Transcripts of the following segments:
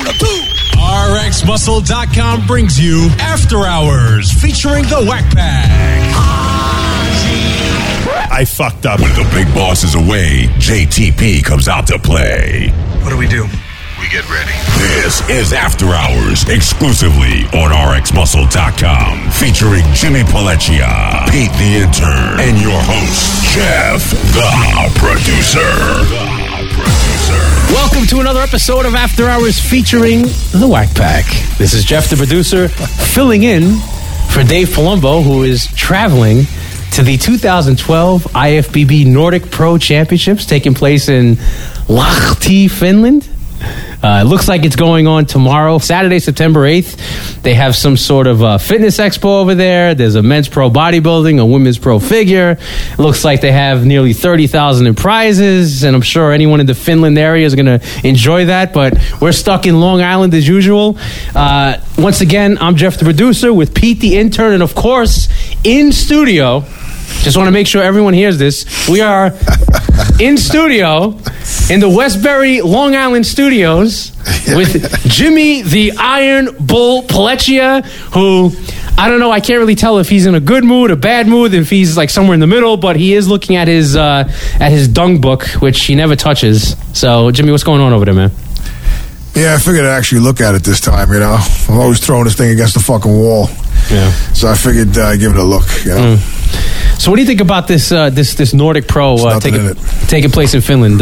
the two. RxMuscle.com brings you After Hours featuring the Whack Pack. I fucked up. When the big boss is away, JTP comes out to play. What do? We get ready. This is After Hours, exclusively on RxMuscle.com, featuring Jimmy Palencia, Pete the Intern, and your host, Jeff the Producer. Welcome to another episode of After Hours featuring the Whack Pack. This is Jeff the Producer, filling in for Dave Palumbo, who is traveling to the 2012 IFBB Nordic Pro Championships taking place in Lahti, Finland. It looks like it's going on tomorrow, Saturday, September 8th. They have some sort of fitness expo over there. There's a men's pro bodybuilding, a women's pro figure. It looks like they have nearly 30,000 in prizes, and I'm sure anyone in the Finland area is going to enjoy that, but we're stuck in Long Island as usual. Once again, I'm Jeff the Producer with Pete the Intern, and of course, in studio, just want to make sure everyone hears this, we are in studio in the Westbury, Long Island studios with Jimmy the Iron Bull Palencia, who, I don't know, I can't really tell if he's in a good mood, a bad mood, if he's like somewhere in the middle, but he is looking at his dung book, which he never touches. So, Jimmy, what's going on over there, man? Yeah, I figured I'd actually look at it this time, you know. I'm always throwing this thing against the fucking wall. Yeah. So I figured I'd give it a look, you know. So what do you think about this Nordic Pro taking place in Finland?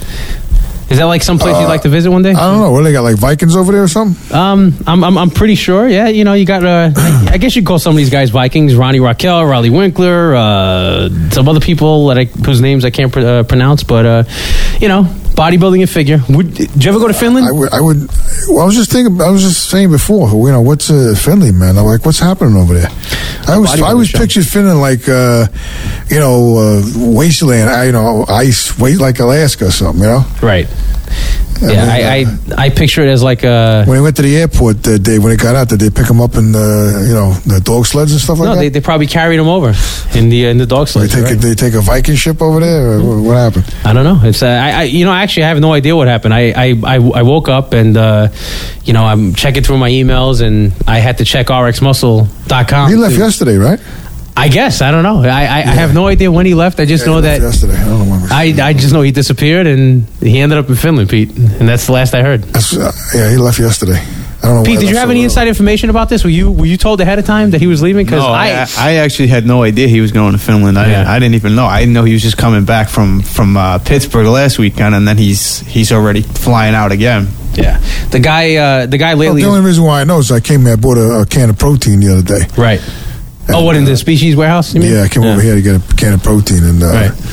Is that like some place you'd like to visit one day? I don't know. What, they got like Vikings over there or something? I'm pretty sure. Yeah, you know, you got. I guess you'd call some of these guys Vikings. Ronnie Raquel, Riley Winkler, some other people whose names I can't pronounce, but you know, bodybuilding and figure. Did you ever go to Finland? I would. Well, I was just saying before. You know, what's Finland, man? I'm like, what's happening over there? I always pictured Finland like, you know, wasteland. You know, ice, like Alaska or something. You know, right. Yeah, I picture it as like a... When he went to the airport that day, when he got out, did they pick him up in the dog sleds and stuff like that? No, they probably carried him over in the dog sleds. Did they take a Viking ship over there, or what happened? I don't know. It's actually I have no idea what happened. I woke up and you know, I'm checking through my emails and I had to check RxMuscle.com. He left yesterday, right? I guess. I don't know. I have no idea when he left. I just know that yesterday. I don't know when. I just know he disappeared and he ended up in Finland, Pete. And that's the last I heard. Yeah, he left yesterday. I don't know. Pete, did you have any inside information about this? Were you told ahead of time that he was leaving? No, I actually had no idea he was going to Finland. I didn't even know. I didn't know he was just coming back from Pittsburgh last weekend, and then he's already flying out again. Yeah, the guy lately. Well, the only reason why I know is I came here, I bought a can of protein the other day. Right. And, what, in the Species warehouse, you mean? Yeah, I came over here to get a can of protein, and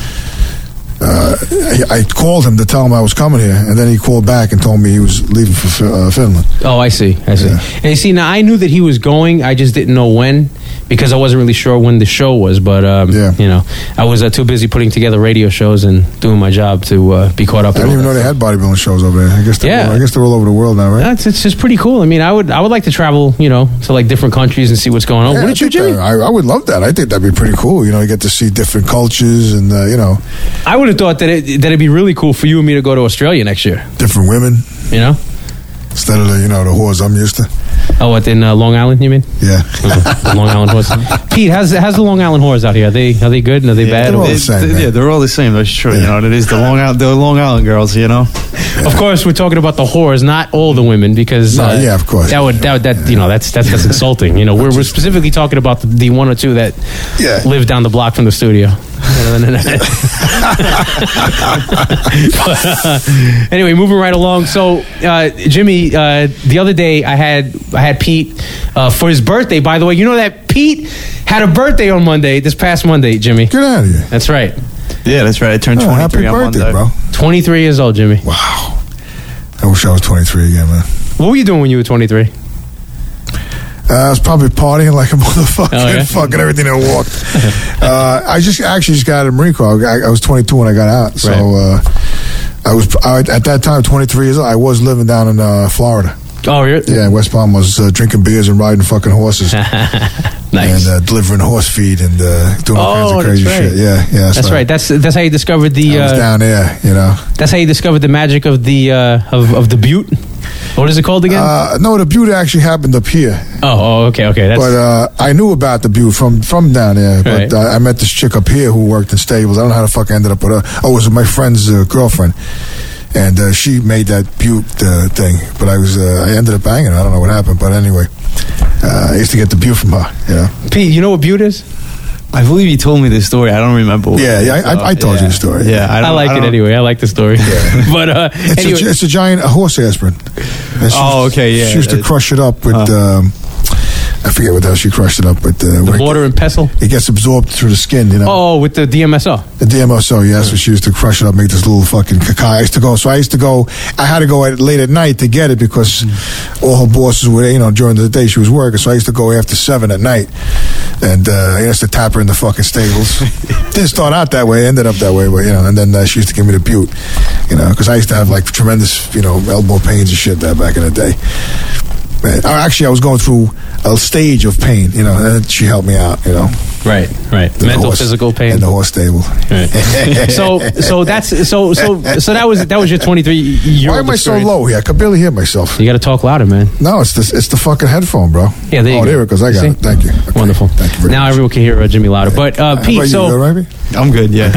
I called him to tell him I was coming here, and then he called back and told me he was leaving for Finland. Oh, I see. Yeah. And you see, now I knew that he was going, I just didn't know when, because I wasn't really sure when the show was, but, you know, I was too busy putting together radio shows and doing my job to be caught up. I didn't even know they had bodybuilding shows over there. I guess they're all over the world now, right? It's just pretty cool. I mean, I would like to travel, you know, to like different countries and see what's going on. Yeah, Wouldn't you, Jimmy? I would love that. I think that'd be pretty cool. You know, you get to see different cultures and, you know. I would have thought that it'd be really cool for you and me to go to Australia next year. Different women. You know? Instead of the whores I'm used to. Oh, what, in Long Island, you mean? Yeah. The Long Island whores. Pete, how's the Long Island whores out here? Are they good? Are they bad? They're all the same, yeah, they're all the same. That's true. Yeah. You know, it is the Long Island girls. You know. Yeah. Of course, we're talking about the whores, not all the women, because yeah, of course. That you know, that's insulting. You know, we're specifically talking about the one or two that live down the block from the studio. But, anyway, moving right along. So, Jimmy, the other day I had Pete for his birthday. By the way, you know that Pete had a birthday on Monday, this past Monday, Jimmy. Get out of here. That's right. Yeah, that's right. I turned 23 on birthday, Monday. Bro. 23 years old, Jimmy. Wow. I wish I was 23 again, man. What were you doing when you were 23? I was probably partying like a motherfucker, fucking everything that walked. I just got out of the Marine Corps. I was 22 when I got out, so I was at that time 23 years old. I was living down in Florida. Oh, really? Yeah, West Palm. Was drinking beers and riding fucking horses. Nice. And delivering horse feed and doing all kinds of crazy shit. Yeah, that's right. That's how you discovered the. I was down there, you know. That's how you discovered the magic of the Butte. What is it called again? No, the Butte actually happened up here. Oh, okay. But I knew about the Butte from down there. But I met this chick up here who worked in stables. I don't know how the fuck I ended up with her. Oh, it was my friend's girlfriend. And she made that Butte thing. But I ended up banging her. I don't know what happened. But anyway, I used to get the Butte from her, you know. Pete, you know what Butte is? I believe you told me this story. I don't remember. I told you the story. Yeah, I like it anyway. I like the story. Yeah. But anyway. It's a giant horse aspirin. Okay, yeah. She used to crush it up with... I forget what the hell she crushed it up with. The mortar and pestle? It gets absorbed through the skin, you know. Oh, with the DMSO. The DMSO, yeah. So she used to crush it up, make this little fucking cacao. I had to go late at night to get it because all her bosses were, you know, during the day she was working. So I used to go after 7 at night. And I used to tap her in the fucking stables. Didn't start out that way, ended up that way, but, you know, and then she used to give me the Butte, you know, because I used to have like tremendous, you know, elbow pains and shit back in the day. Actually, I was going through a stage of pain, you know, and she helped me out, you know. Right. Mental, physical pain. In the horse stable. Right. So that was your 23-year-old. Why am I so low here? I could barely hear myself. You got to talk louder, man. No, it's the fucking headphone, bro. Yeah, there you go. There it goes. I got it. Thank you. Okay. Wonderful. Thank you very now much. Everyone can hear Jimmy louder. But Pete, so I'm good. Yeah.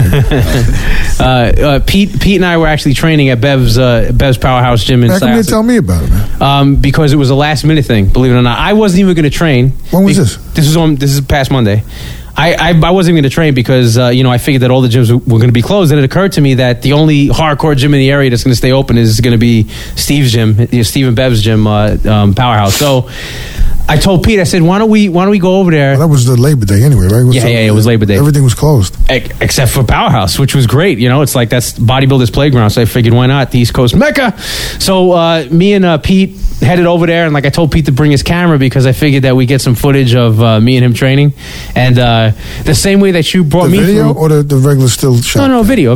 Pete and I were actually training at Bev's Powerhouse Gym in. How come you tell me about it, man? Because it was a last minute thing. Believe it or not, I wasn't even going to train. When was this? This is past Monday. I wasn't even going to train because I figured that all the gyms were going to be closed, and it occurred to me that the only hardcore gym in the area that's going to stay open is going to be Steve's gym, Steve and Bev's gym, Powerhouse. So I told Pete, I said, why don't we go over there? Well, that was the Labor Day anyway, right? It was Labor Day. Everything was closed. Except for Powerhouse, which was great. You know, it's like that's bodybuilders' playground. So I figured, why not? The East Coast Mecca. So me and Pete headed over there, and like I told Pete to bring his camera because I figured that we get some footage of me and him training. And the same way that you brought me video through, or the regular still shot? No, video.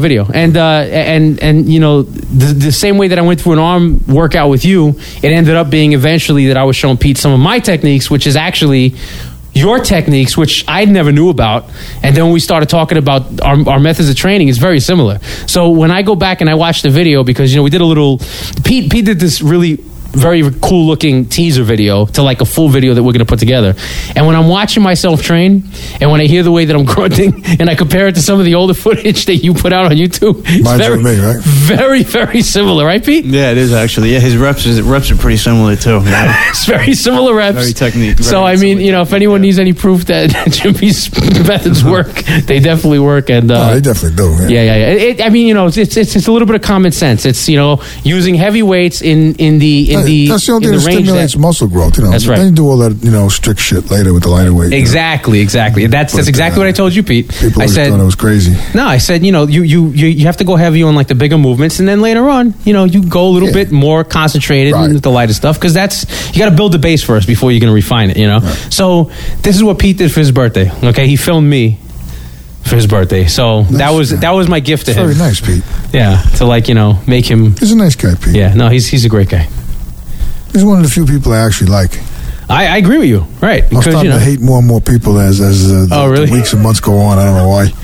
And you know, the same way that I went through an arm workout with you, it ended up being eventually that I was showing Pete some of my techniques, which is actually your techniques, which I never knew about. And then when we started talking about our methods of training, it's very similar. So when I go back and I watch the video, because, you know, we did a little, Pete did this really very cool looking teaser video to like a full video that we're going to put together. And when I'm watching myself train and when I hear the way that I'm grunting and I compare it to some of the older footage that you put out on YouTube, it's very, very similar, right, Pete? Yeah, it is actually. Yeah, his reps are pretty similar too. Yeah. It's very similar reps. Very technique. So I mean, you know, if anyone needs any proof that Jimmy's methods work, they definitely work. And they definitely do. Yeah. I mean, you know, it's a little bit of common sense. It's, you know, using heavy weights in the that's the only thing that stimulates muscle growth. You know, that's right. Then you do all that, you know, strict shit later with the lighter weight. Exactly. That's exactly what I told you, Pete. People thought I was crazy. No, I said, you know, you have to go heavy on like the bigger movements, and then later on, you know, you go a little bit more concentrated with the lighter stuff, because you got to build the base first before you're going to refine it. You know, So this is what Pete did for his birthday. Okay, he filmed me for his birthday, so that was my gift to him. Very nice, Pete. Yeah, to like, you know, make him. He's a nice guy, Pete. Yeah, no, he's a great guy. He's one of the few people I actually like. I agree with you, right? I'm starting to hate more and more people as the weeks and months go on. I don't know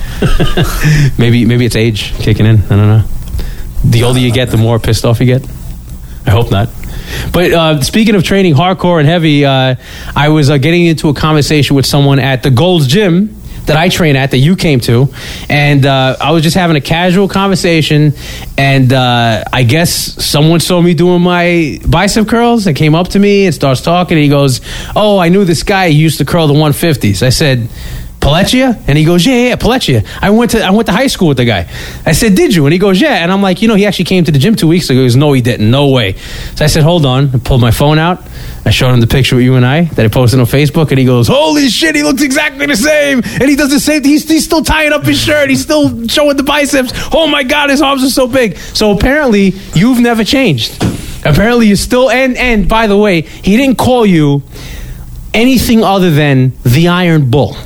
why. maybe it's age kicking in. I don't know. The older you get, the more pissed off you get. I hope not. But speaking of training hardcore and heavy, I was getting into a conversation with someone at the Gold's Gym that I train at, that you came to, and I was just having a casual conversation, and I guess someone saw me doing my bicep curls and came up to me and starts talking, and he goes, "Oh, I knew this guy who used to curl the 150s." I said, "Pelletier?" And he goes, yeah, Pelletier. I went to high school with the guy. I said, "Did you?" And he goes, "Yeah." And I'm like, you know, he actually came to the gym 2 weeks ago. He goes, "No, he didn't. No way." So I said, "Hold on." I pulled my phone out. I showed him the picture with you and I that I posted on Facebook, and he goes, "Holy shit, he looks exactly the same. And he does the same thing. He's still tying up his shirt. He's still showing the biceps. Oh my God, his arms are so big." So apparently, you've never changed. Apparently, you're still, and by the way, he didn't call you anything other than the Iron Bull.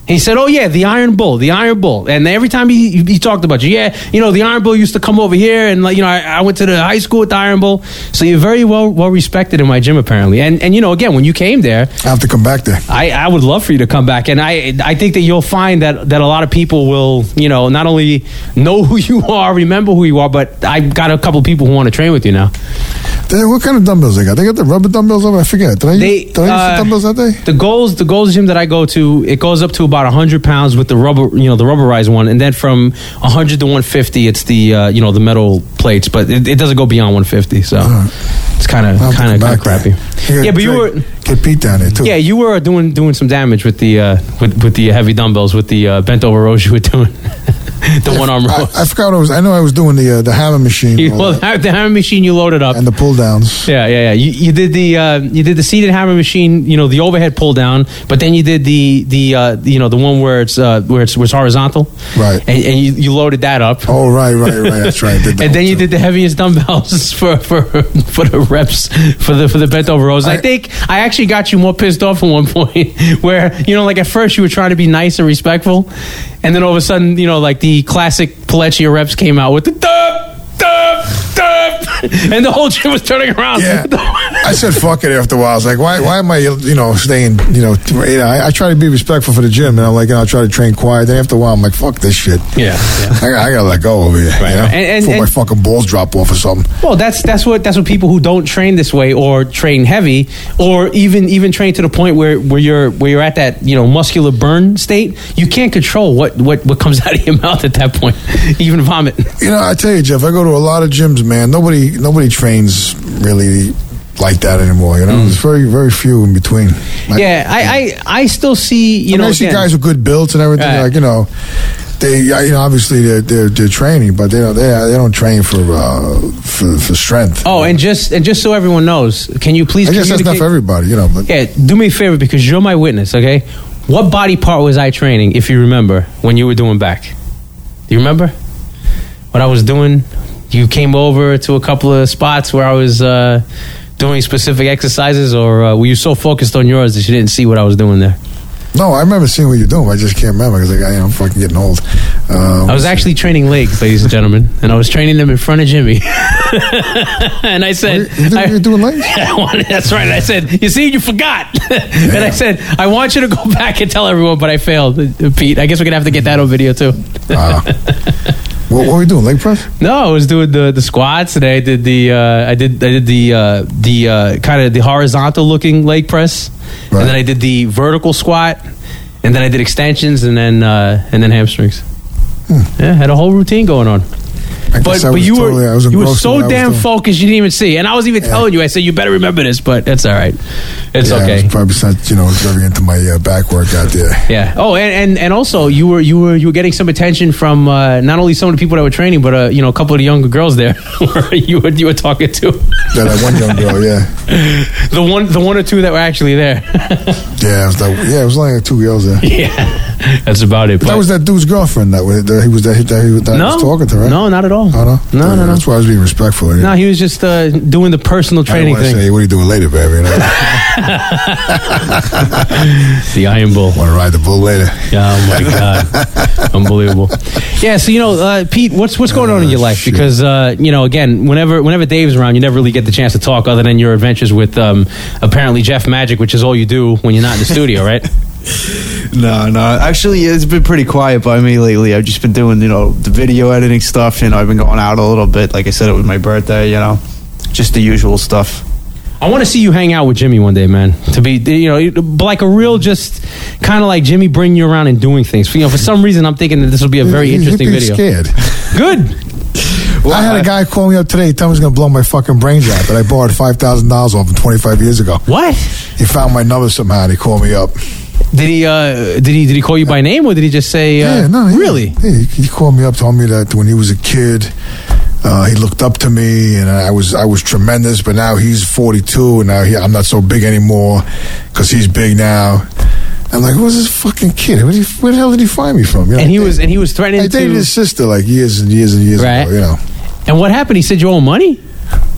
He said, "Oh yeah, the Iron Bull." And every time he talked about you, the Iron Bull used to come over here, and I went to the high school with the Iron Bull. So you're very well respected in my gym, apparently. And again, when you came there, I have to come back there. I would love for you to come back, and I think that you'll find that a lot of people will, not only know who you are, remember who you are, but I've got a couple of people who want to train with you now. What kind of dumbbells they got? They got the rubber dumbbells over? I forget. Did I use the dumbbells that day? The Goals gym that I go to, it goes up to about 100 pounds with the rubber, the rubberized one, and then from 100 to 150, it's the the metal plates, but it doesn't go beyond 150, so it's kind of crappy. Yeah, but you were get beat down there too. Yeah, you were doing some damage with the with the heavy dumbbells with the bent over rows you were doing. The one arm rows. I forgot what it was. I know I was doing the hammer machine. The hammer machine you loaded up and the pull downs. Yeah. You did the seated hammer machine. The overhead pull down, but then you did the one where it's horizontal. Right. And you loaded that up. Oh right. That's right. And then you did the heaviest dumbbells for the reps for the bent over rows. I think I actually got you more pissed off at one point where like at first you were trying to be nice and respectful, and then all of a sudden like the classic Pelletier reps came out with the dub, and the whole gym was turning around. Yeah. I said fuck it after a while. I was like, why am I staying, I try to be respectful for the gym, and I'm like, I try to train quiet. Then after a while I'm like, fuck this shit. Yeah. I gotta let go over here. Right. Before my fucking balls drop off or something. Well, that's what people who don't train this way or train heavy or even train to the point where you're at that muscular burn state, you can't control what comes out of your mouth at that point, even vomit. I tell you, Jeff, I go to a lot of gyms, man. Nobody trains really like that anymore. There's very, very few in between. I still see I see guys with good builds and everything. Right. They obviously they're training, but they don't train for strength. Oh, and just so everyone knows, can you please? I guess that's not for everybody, But. Yeah, do me a favor because you're my witness. Okay, what body part was I training? If you remember when you were doing back, do you remember what I was doing? You came over to a couple of spots where I was doing specific exercises, or were you so focused on yours that you didn't see what I was doing there? No, I remember seeing what you're doing. I just can't remember because I'm fucking getting old. I was actually training legs, ladies and gentlemen, and I was training them in front of Jimmy. And I said, "You're doing legs?" That's right. And I said, "You see, you forgot." And I said, "I want you to go back and tell everyone," but I failed, Pete. I guess we're gonna have to get that on video too. What were we doing? Leg press? No, I was doing the squats, and I did the kind of the horizontal looking leg press, right. And then I did the vertical squat, and then I did extensions, and then hamstrings. Yeah, had a whole routine going on. But you were so damn focused you didn't even see. And I was even telling you, I said, you better remember this, but that's all right. It's okay. I was probably very into my back workout there. Yeah. Oh, and also you were getting some attention from not only some of the people that were training, but a couple of the younger girls there you were talking to. Yeah, that one young girl, yeah. the one or two that were actually there. It was only 2 girls there. Yeah, that's about it. But that was that dude's girlfriend that was talking to, right? No, not at all. Oh, no. That's why I was being respectful. No, he was just doing the personal training thing. Say, what are you doing later, baby? The Iron Bull. Want to ride the bull later? Oh my God, unbelievable. Yeah, so Pete, what's going on in your life? Shit. Because again, whenever Dave's around, you never really get the chance to talk, other than your adventures with apparently Jeff Magic, which is all you do when you're not in the studio, right? No. Actually, it's been pretty quiet by me lately. I've just been doing, the video editing stuff. I've been going out a little bit. Like I said, it was my birthday, just the usual stuff. I want to see you hang out with Jimmy one day, man. To be, like a real, just kind of like Jimmy bringing you around and doing things. For some reason, I'm thinking that this will be a very interesting video. Scared. Good. Well, I had a guy call me up today. He told me he was going to blow my fucking brains out. That I borrowed $5,000 off him 25 years ago. What? He found my number somehow and he called me up. Did he call you by name, or did he just say? Really? Yeah, he called me up, told me that when he was a kid, he looked up to me, and I was tremendous. But now he's 42, and now I'm not so big anymore because he's big now. I'm like, who's this fucking kid? Where the hell did he find me from? And he was threatening. I dated his sister like years and years and years ago. And what happened? He said you owe him money.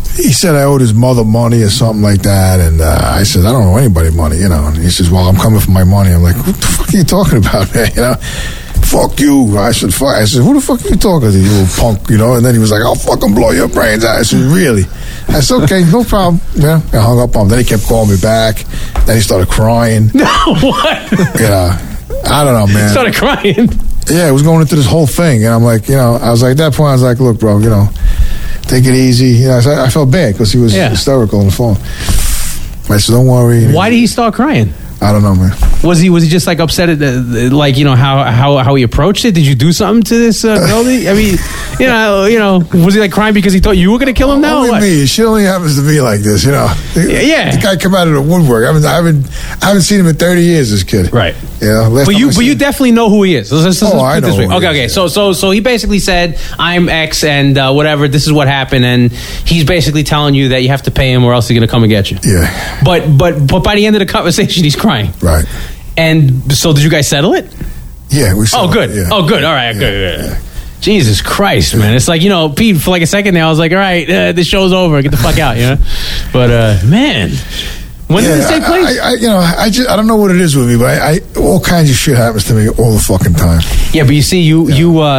he said I owed his mother money or something like that, and I said, I don't owe anybody money, you know. And he says, well, I'm coming for my money. I'm like, what the fuck are you talking about, man? You know, fuck you. I said, fuck. I said, who the fuck are you talking to, you little punk, you know? And then he was like, I'll fucking blow your brains out. I said, really? I said, okay, no problem. Yeah, I hung up on him. Then he kept calling me back. Then he started crying. No, what? You know, I don't know, man. He started crying. Yeah, it was going into this whole thing, and I'm like, you know, I was like, at that point, I was like, look, bro, you know, take it easy. You know, I felt bad because he was hysterical on the phone. I said, don't worry. Why did he start crying? I don't know, man. Was he just like upset at like, you know, how he approached it? Did you do something to this girl? I mean, you know, was he like crying because he thought you were going to kill him now? Only me. She only happens to be like this, you know. Yeah. The guy come out of the woodwork. I haven't seen him in 30 years. This kid, right? You know, but you definitely know who he is. Let's put I it this know. way. Okay. So he basically said, I'm X and whatever. This is what happened, and he's basically telling you that you have to pay him or else he's going to come and get you. Yeah. But by the end of the conversation, he's crying. Right. And so, did you guys settle it? Yeah, we settled. Oh, good. Yeah. Oh, good. All right. Good. Yeah. Jesus Christ, man! It's like, you know, Pete. For like a second there, I was like, all right, the show's over. Get the fuck out, you know. But man, when did this take place? I don't know what it is with me, but all kinds of shit happens to me all the fucking time. Yeah, but you see, you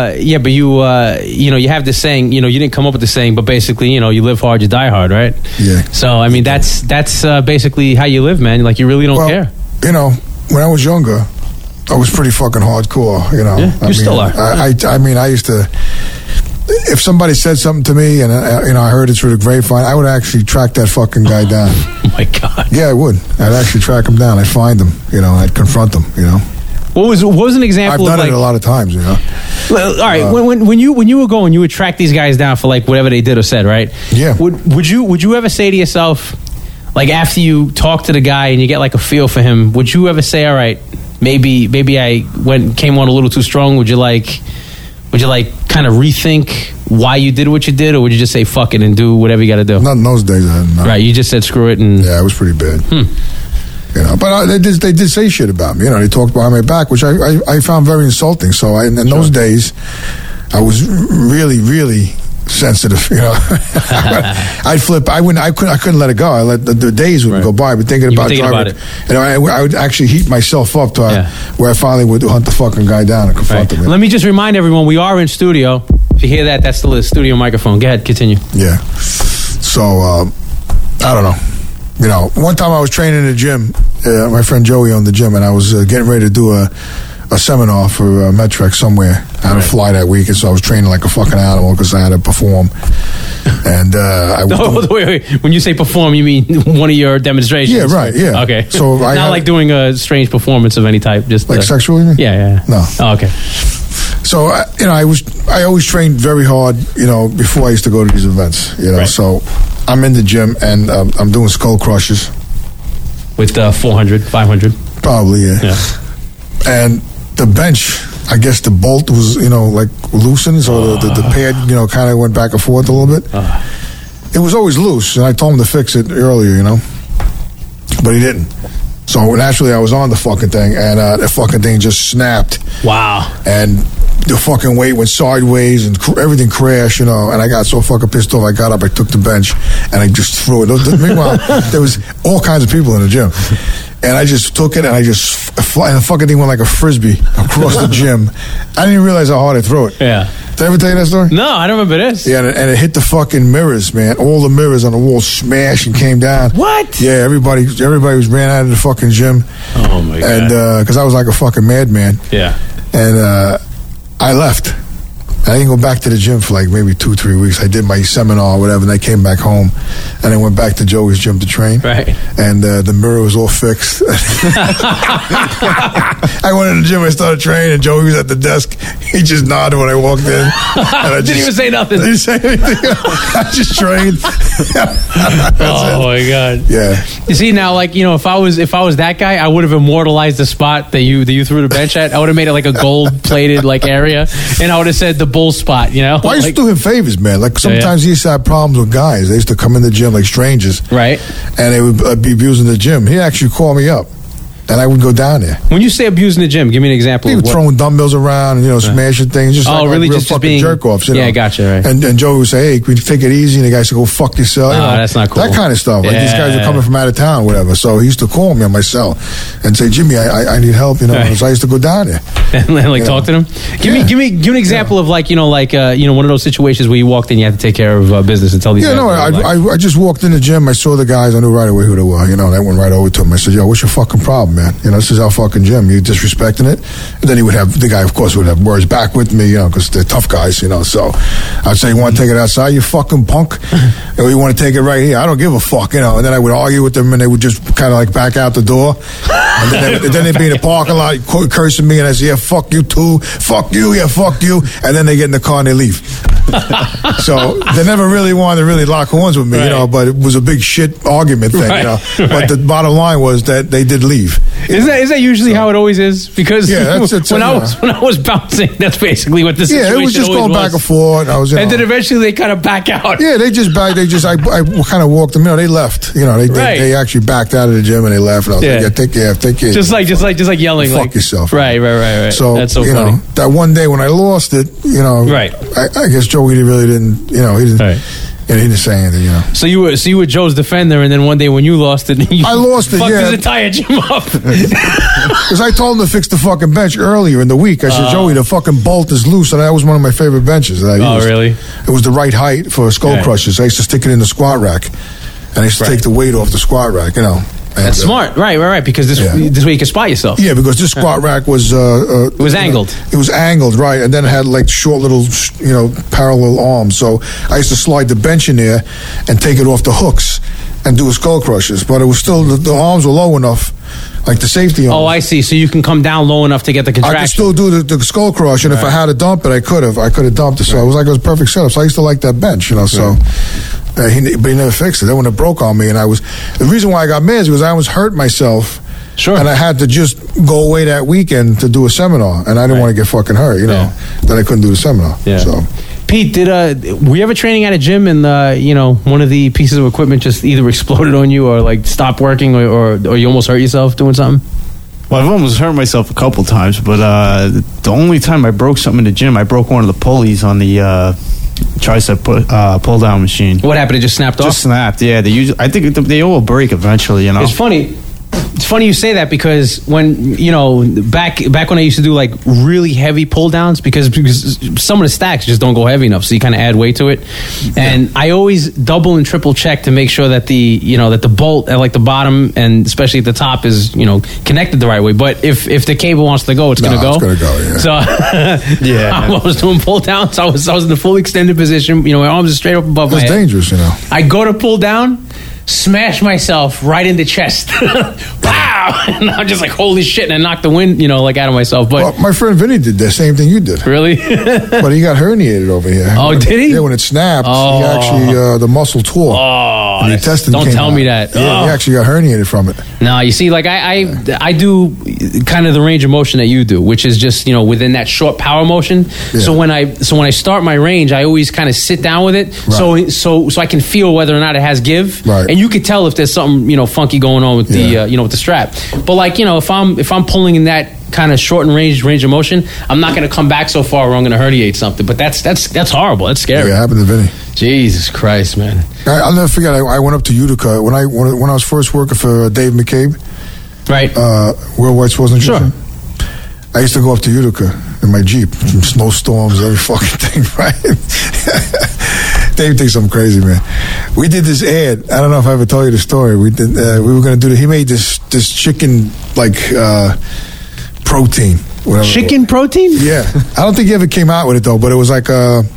have this saying. You know, you didn't come up with the saying, but basically, you know, you live hard, you die hard, right? Yeah. So I mean, that's basically how you live, man. Like, you really don't care. You know, when I was younger, I was pretty fucking hardcore, you know. Yeah, you still are. I mean, I used to, if somebody said something to me and, I heard it through the grapevine, I would actually track that fucking guy down. Oh, my God. Yeah, I would. I'd actually track him down. I'd find him, you know, I'd confront him, you know. What was an example I've of, done like, it a lot of times, you know. All right, when you were going, you would track these guys down for, like, whatever they did or said, right? Yeah. Would you ever say to yourself, like, after you talk to the guy and you get, like, a feel for him, would you ever say, all right, maybe I came on a little too strong? Would you like kind of rethink why you did what you did, or would you just say fuck it and do whatever you got to do? Not in those days. Right, you just said screw it. And yeah, it was pretty bad. You know, but they did say shit about me. You know, they talked behind my back, which I found very insulting. So in those days, I was really, really sensitive, you know. I'd flip. I couldn't let it go. I let the days would go by, but thinking about driving, you know, I would actually heat myself up to where I finally would hunt the fucking guy down and confront him. Let me just remind everyone, we are in studio. If you hear that, that's the studio microphone. Go ahead, continue. Yeah. So I don't know. You know, one time I was training in the gym. My friend Joey owned the gym, and I was getting ready to do a seminar for Metrex somewhere. I had to fly that week, and so I was training like a fucking animal because I had to perform. And I was wait. When you say perform, you mean one of your demonstrations? Yeah, right. Yeah. Okay. So not like doing a strange performance of any type, just like sexual. You mean? Yeah. No. Oh, okay. So you know, I always trained very hard. You know, before I used to go to these events. You know, so I'm in the gym and I'm doing skull crushes with 400, 500. Probably, yeah. And the bench, I guess the bolt was, you know, like loosened, so the pad, you know, kind of went back and forth a little bit. It was always loose, and I told him to fix it earlier, you know, but he didn't. So naturally, I was on the fucking thing, and the fucking thing just snapped. Wow. And the fucking weight went sideways, and everything crashed, you know, and I got so fucking pissed off, I got up, I took the bench, and I just threw it. Meanwhile, there was all kinds of people in the gym. And I just took it and I just and the fucking thing went like a frisbee across the gym. I didn't even realize how hard I threw it. Yeah. Did I ever tell you that story? No, I don't remember this. Yeah, and it hit the fucking mirrors, man. All the mirrors on the wall smashed and came down. What? Yeah, everybody was ran out of the fucking gym. Oh my God. And because I was like a fucking madman. Yeah. And I left. I didn't go back to the gym for like maybe 2-3 weeks. I did my seminar or whatever, and I came back home, and I went back to Joey's gym to train. Right. And the mirror was all fixed. I went in the gym, I started training, and Joey was at the desk. He just nodded when I walked in. And I didn't even say nothing. Didn't say anything. I just trained. Oh my God. Yeah. You see now, like, you know, if I was that guy, I would have immortalized the spot that you threw the bench at. I would have made it like a gold plated like area, and I would have said the bull spot, you know? Well, I used to do him favors, man. Like sometimes he used to have problems with guys. They used to come in the gym like strangers. Right. And they would be abusing the gym. He actually called me up. and I would go down there. When you say abusing the gym, give me an example. He of was throwing dumbbells around and, smashing things. Just really real just fucking being jerk-offs, Yeah, gotcha, right. And Joey would say, hey, can we take it easy? And the guy said, go fuck yourself. That's not cool. That kind of stuff. Like these guys are coming from out of town, whatever. So he used to call me on my cell and say, Jimmy, I need help, Right. So I used to go down there. And talk to them? Give me an example of one of those situations where you walked in, you had to take care of business and tell these guys. I just walked in the gym. I saw the guys. I knew right away who they were. And I went right over to him. I said, yo, what's your fucking problem, man? This is our fucking gym. You disrespecting it? And then he would have, the guy, of course, would have words back with me, because they're tough guys, So I'd say, you want to take it outside, you fucking punk? Or you want to take it right here? I don't give a fuck, And then I would argue with them, and they would just kind of back out the door. And then they'd be in the parking lot cursing me, and I say, yeah, fuck you too. Fuck you, yeah, fuck you. And then they get in the car and they leave. So they never really wanted to really lock horns with me, but it was a big shit argument thing, But the bottom line was that they did leave. Is that usually how it always is? Because when I was bouncing, that's basically what the situation was. Yeah, it was just going back and forth. And then eventually they kind of back out. Yeah, I kind of walked them. They left. They actually backed out of the gym and they left. And I was like, yeah, take care. Just like yelling, fuck yourself. Right. So that's so funny. That one day when I lost it, right. I guess Joey really didn't. He didn't. Right. And he didn't say anything, So you were Joe's defender, and then one day when you lost it, I lost it. Fucked his entire gym up. Because I told him to fix the fucking bench earlier in the week. I said, Joey, the fucking bolt is loose, and that was one of my favorite benches that I used. Oh, really? It was the right height for skull crushers. I used to stick it in the squat rack, and I used to take the weight off the squat rack. That's smart, right? Because this way you can spot yourself. Yeah, because this squat rack was it was angled. It was angled, right, and then it had short little, parallel arms. So I used to slide the bench in there and take it off the hooks and do a skull crushers. But it was still the arms were low enough, like the safety arms. Oh, I see. So you can come down low enough to get the contraction. I could still do the skull crush, and if I had to dump it, I could have dumped it. So it was like it was a perfect setup. So I used to like that bench, So. But he never fixed it. Then when it broke on me, and the reason why I got mad is because I almost hurt myself. Sure. And I had to just go away that weekend to do a seminar, and I didn't want to get fucking hurt, Then I couldn't do the seminar. Yeah. So. Pete, were you ever training at a gym and one of the pieces of equipment just either exploded on you or stopped working or you almost hurt yourself doing something? Well, I've almost hurt myself a couple times, but the only time I broke something in the gym, I broke one of the pulleys on the tricep pull down machine. What happened? It just snapped off? Just snapped, yeah. I think they all break eventually, It's funny. It's funny you say that because when back when I used to do really heavy pull downs because some of the stacks just don't go heavy enough, so you kind of add weight to it. And I always double and triple check to make sure that the bolt at the bottom and especially at the top is connected the right way. But if the cable wants to go, it's gonna go. It's gonna go. Yeah. So I was doing pull downs. I was in the full extended position. My arms are straight up above my head. That's dangerous, I go to pull down. Smash myself right in the chest. Pow! And I'm just holy shit, and I knocked the wind, out of myself. But my friend Vinny did the same thing you did. Really? But he got herniated over here. Oh, did he? Yeah, when it snapped, he actually, the muscle tore. Oh, don't tell me that. Yeah, he actually got herniated from it. No, you see, I do kind of the range of motion that you do, which is just, within that short power motion. Yeah. So when I start my range, I always kind of sit down with it. Right. So I can feel whether or not it has give. Right. And you could tell if there's something funky going on with the with the strap. But if I'm pulling in that kind of shortened range of motion, I'm not going to come back so far where I'm going to herniate something. But that's horrible. That's scary. Yeah, it happened to Vinny. Jesus Christ, man. I'll never forget. I went up to Utica when I was first working for Dave McCabe. Right. Worldwide Sports Nutrition. Sure. I used to go up to Utica in my Jeep. Snowstorms, every fucking thing, right? Dave thinks I'm crazy, man. We did this ad. I don't know if I ever told you the story. We did. We were going to do. He made this chicken protein. Whatever. Chicken protein? Yeah. I don't think he ever came out with it though. But it was if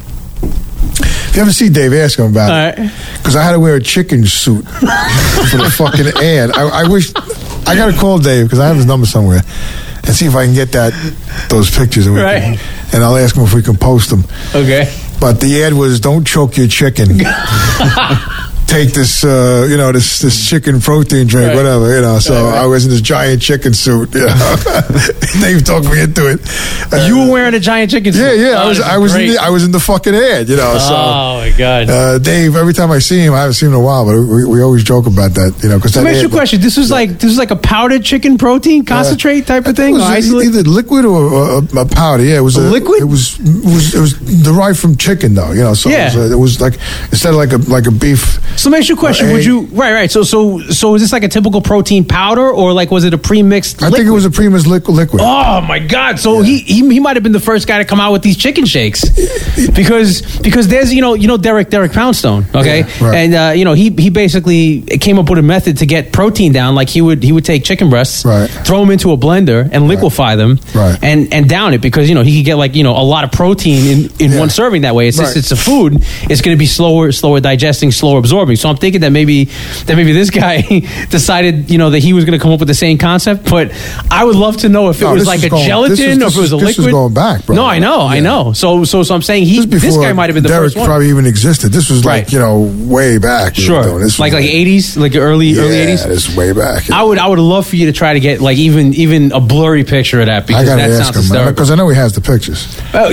you ever see Dave, ask him about it. Because I had to wear a chicken suit for the fucking ad. I wish I got to call Dave because I have his number somewhere and see if I can get those pictures and I'll ask him if we can post them. Okay. But the ad was, don't choke your chicken. take this, this chicken protein drink, whatever, So I was in this giant chicken suit. Dave talked me into it. You were wearing a giant chicken suit. Yeah. I was in the fucking ad, So, oh my God, Dave. Every time I see him, I haven't seen him in a while, but we always joke about that, Because let me ask you a question. This was like a powdered chicken protein concentrate type of thing. It was either liquid or a powder. Yeah, it was a liquid. It was derived from chicken, though. So it was like instead of like a beef. So let me ask you a question. Would you right? So is this like a typical protein powder, or like was it a pre-mixed liquid? I think it was a pre-mixed liquid. Oh my God! So he might have been the first guy to come out with these chicken shakes, because there's Derek Poundstone, okay, yeah, right. And he basically came up with a method to get protein down. Like he would take chicken breasts, right, throw them into a blender and liquefy them, right, and down it, because he could get a lot of protein in one serving that way. It's just, it's a food. It's going to be slower digesting, slower absorbing. So I'm thinking that maybe this guy decided that he was going to come up with the same concept. But I would love to know if it was like a gelatin or if it was a liquid. This is going back, bro. No, I know. So I'm saying this guy might have been the Derek first one. Probably even existed. This was like way back. Sure, this like 80s, like early 80s. Yeah, this is way back. I would love for you to try to get like even a blurry picture of that, because that sounds hysterical. Because I know he has the pictures.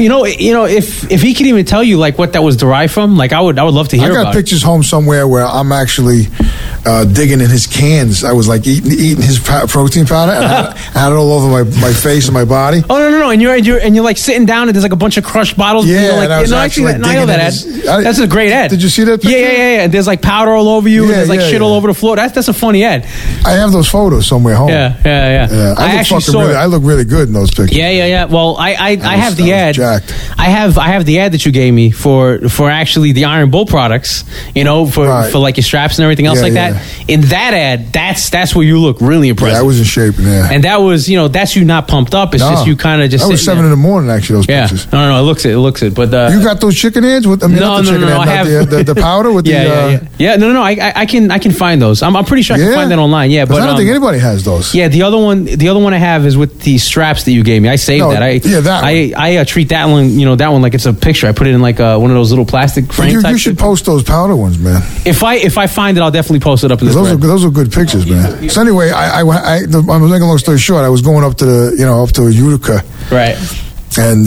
If he could even tell you like what that was derived from, like I would love to hear. I got pictures home somewhere where I'm actually digging in his cans. I was like eating his protein powder, and I had it all over my face and my body. Oh no! And you're like sitting down, and there's like a bunch of crushed bottles. Yeah, and I know that ad. That's a great ad. Did you see that picture? Yeah. There's like powder all over you, and there's like shit all over the floor. That's a funny ad. I have those photos somewhere home. Yeah. I actually saw it. I look really good in those pictures. Yeah. Well, I have the ad. Jacked. I have the ad that you gave me for actually the Iron Bull products. For like your straps and everything else that. In that ad, that's where you look really impressive. Yeah, I was in shape in there. And that was, that's you not pumped up. It's just you kind of just. That was 7 in the morning. Actually, those pictures. No, it looks it. But you got those chicken ads with? No. I have the powder with Yeah. No. I can find those. I'm pretty sure I can find that online. Yeah, but I don't think anybody has those. Yeah, the other one I have is with the straps that you gave me. I saved that. I treat that one like it's a picture. I put it in like one of those little plastic frames. You should post those powder ones, man. If I find it, I'll definitely post it up in this. Those are good pictures, man. So anyway, I'm making a long story short. I was going up to Utica, right? And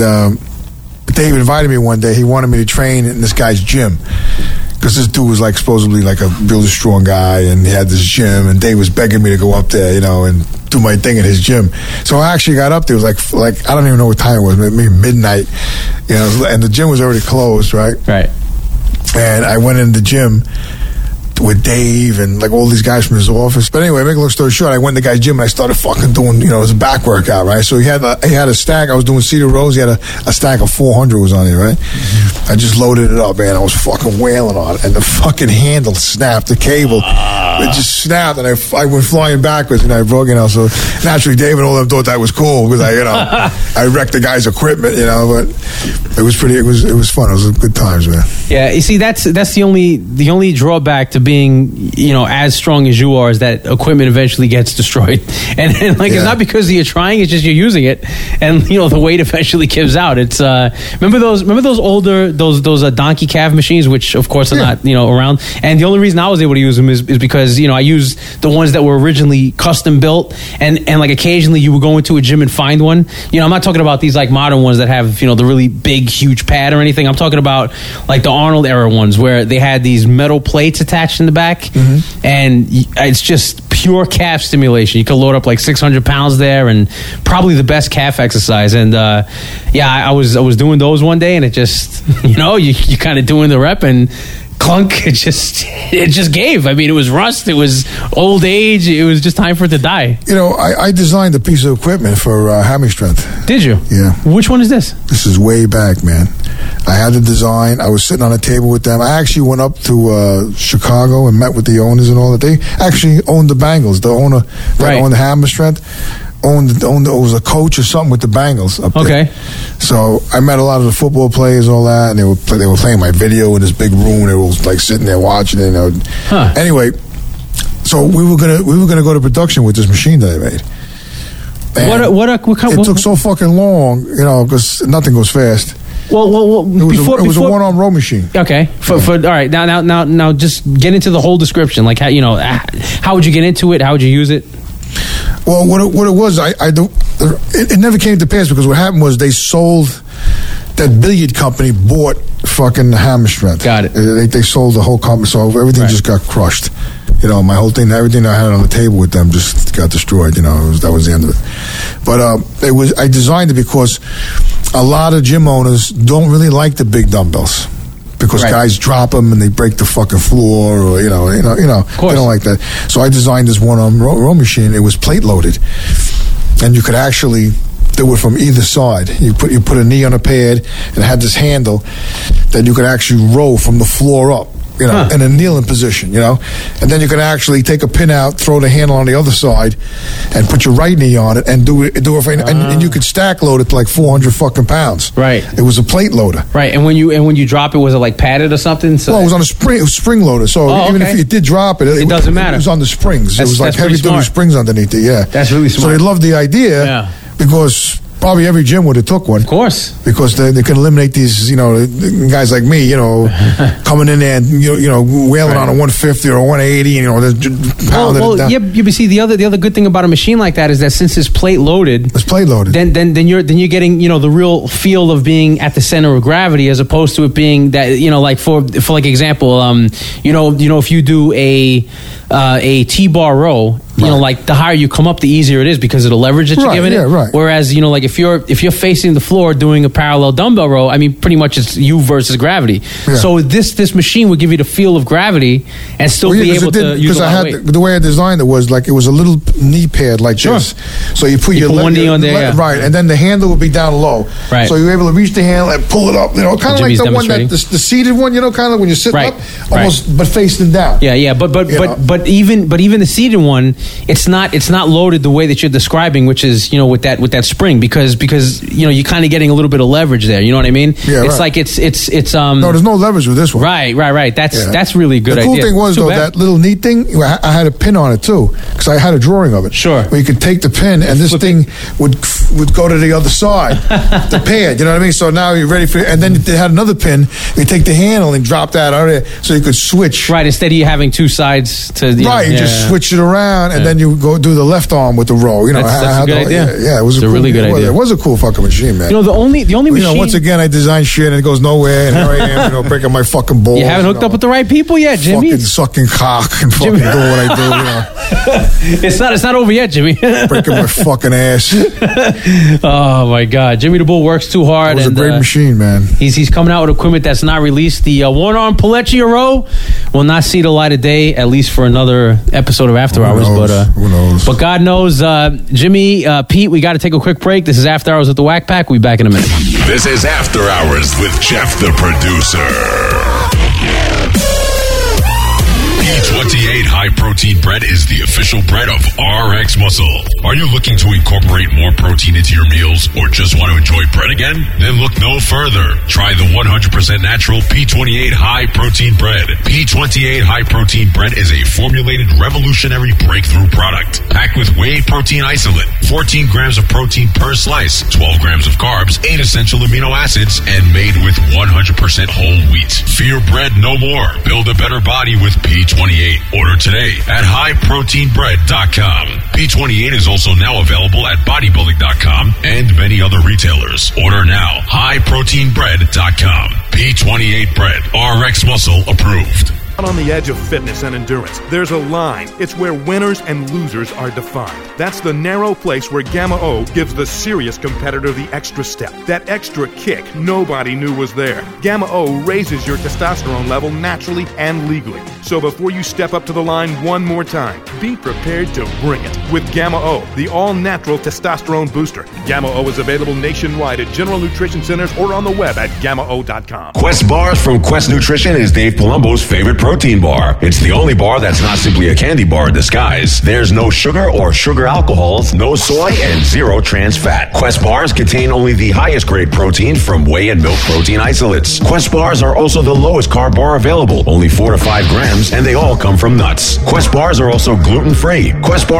Dave invited me one day. He wanted me to train in this guy's gym, because this dude was like supposedly like a really strong guy, and he had this gym, and Dave was begging me to go up there, and do my thing at his gym. So I actually got up there. It was like I don't even know what time it was, maybe midnight, and the gym was already closed, right? Right. And I went in the gym with Dave and like all these guys from his office. But anyway, make a long story short, I went to the guy's gym and I started fucking doing, it was a back workout, right? So he had a stack. I was doing cedar rows. He had a stack of 400 was on it, right? Mm-hmm. I just loaded it up, man. I was fucking wailing on it, and the fucking handle snapped. The cable, it just snapped, and I went flying backwards, and I broke, So naturally, Dave and all them thought that was cool because I wrecked the guy's equipment, But it was pretty. It was fun. It was good times, man. Yeah, you see, that's the only drawback to being as strong as you are, is that equipment eventually gets destroyed, and it's not because you're trying, it's just you're using it, and the weight eventually gives out. It's remember those older those donkey calf machines, which of course are not around, and the only reason I was able to use them is because I used the ones that were originally custom built, and like occasionally you would go into a gym and find one. I'm not talking about these like modern ones that have the really big huge pad or anything. I'm talking about like the Arnold era ones where they had these metal plates attached in the back, and it's just pure calf stimulation. You could load up like 600 pounds there, and probably the best calf exercise. And I was doing those one day, and it just you kind of doing the rep, and clunk, it just gave. I mean, it was rust, it was old age, it was just time for it to die. I designed a piece of equipment for Hammy Strength. Did you? Yeah. Which one is this? This is way back, man. I had the design. I was sitting on a table with them. I actually went up to Chicago and met with the owners and all that. They actually owned the Bengals. The owner that owned the Hammer Strength owned was a coach or something with the Bengals up there. Okay. So I met a lot of the football players, all that, and they were playing my video in this big room. They were like sitting there watching it. Anyway, so we were gonna go to production with this machine that I made. And it took so fucking long, because nothing goes fast. Well, it was a one-arm row machine. Okay. For all right. Now, just get into the whole description. Like, how would you get into it? How would you use it? Well, what it was, it never came to pass because what happened was they sold. That billiard company bought fucking Hammer Strength. Got it. They sold the whole company, so everything just got crushed. My whole thing, everything I had on the table with them just got destroyed. That was the end of it. But I designed it because a lot of gym owners don't really like the big dumbbells because guys drop them and they break the fucking floor, or they don't like that. So I designed this one-arm row machine. It was plate loaded, and you could actually do it from either side. You put a knee on a pad and it had this handle that you could actually row from the floor up, in a kneeling position, and then you can actually take a pin out, throw the handle on the other side, and put your right knee on it and do it and you could stack load it to like 400 fucking pounds. Right. It was a plate loader. Right. And when you drop it, was it like padded or something? So it was on a spring. It was spring loader. So even if you did drop it, it doesn't matter. It was on the springs. It was like heavy duty springs underneath it. Yeah. That's really smart. So they loved the idea. Yeah. Because probably every gym would have took one. Of course. Because they can eliminate these, guys like me, coming in there and, wailing on a 150 or a 180, pounding it down. Yeah, you see, the other good thing about a machine like that is that since it's plate loaded. It's plate loaded. Then you're getting, the real feel of being at the center of gravity as opposed to it being that, like for like example, if you do a T-bar row, like the higher you come up, the easier it is because of the leverage that you're giving it. Right. Whereas, like if you're facing the floor doing a parallel dumbbell row, I mean, pretty much it's you versus gravity. Yeah. So this machine would give you the feel of gravity and still be able to use a lot of weight. The way I designed it was like it was a little knee pad like this. So you put one knee on there, right, and then the handle would be down low. Right. So you're able to reach the handle and pull it up. Kind of like the one that the seated one. Kind of when you're sitting up, almost but facing down. Yeah. But even the seated one, it's not loaded the way that you're describing, which is with that spring because you're kind of getting a little bit of leverage there. You know what I mean? Yeah, it's like it's no, there's no leverage with this one. Right. That's really good. The cool idea. thing was though that little knee thing, I had a pin on it too because I had a drawing of it. Sure. Where you could take the pin and this thing would go to the other side, the pad. You know what I mean? So now you're ready for, and then they had another pin. You take the handle and drop that out of there, so you could switch. Right. Instead of you having two sides to you just switch it around and then you go do the left arm with the row. That's a good idea. Yeah, it was a really good idea. It was a cool fucking machine, man. The only machine. Once again, I designed shit and it goes nowhere, and here I am, breaking my fucking balls. You haven't hooked up with the right people yet, Jimmy. Fucking sucking cock and fucking doing what I do. It's not over yet, Jimmy. Breaking my fucking ass. Oh my God, Jimmy the Bull works too hard. It was a great machine, man. He's coming out with equipment that's not released. The one-arm Pelleccia row will not see the light of day, at least for another episode of After Hours. Who knows? But God knows, Jimmy, Pete, we got to take a quick break. This is After Hours with the Whack Pack. We'll be back in a minute. This is After Hours with Jeff the Producer. P28 High Protein Bread is the official bread of RX Muscle. Are you looking to incorporate more protein into your meals or just want to enjoy bread again? Then look no further. Try the 100% natural P28 High Protein Bread. P28 High Protein Bread is a formulated revolutionary breakthrough product packed with whey protein isolate, 14 grams of protein per slice, 12 grams of carbs, 8 essential amino acids, and made with 100% whole wheat. Fear bread no more. Build a better body with P28. Order today at highproteinbread.com. P28 is also now available at bodybuilding.com and many other retailers. Order now. highproteinbread.com. P28 bread. RX Muscle approved. On the edge of fitness and endurance, there's a line. It's where winners and losers are defined. That's the narrow place where Gamma O gives the serious competitor the extra step, that extra kick nobody knew was there. Gamma O raises your testosterone level naturally and legally. So before you step up to the line one more time, be prepared to bring it with Gamma O, the all-natural testosterone booster. Gamma O is available nationwide at General Nutrition Centers or on the web at GammaO.com. Quest Bars from Quest Nutrition is Dave Palumbo's favorite protein bar. It's the only bar that's not simply a candy bar in disguise. There's no sugar or sugar alcohols, no soy, and zero trans fat. Quest bars contain only the highest grade protein from whey and milk protein isolates. Quest bars are also the lowest carb bar available, only 4 to 5 grams, and they all come from nuts. Quest bars are also gluten-free. Quest bars were specifically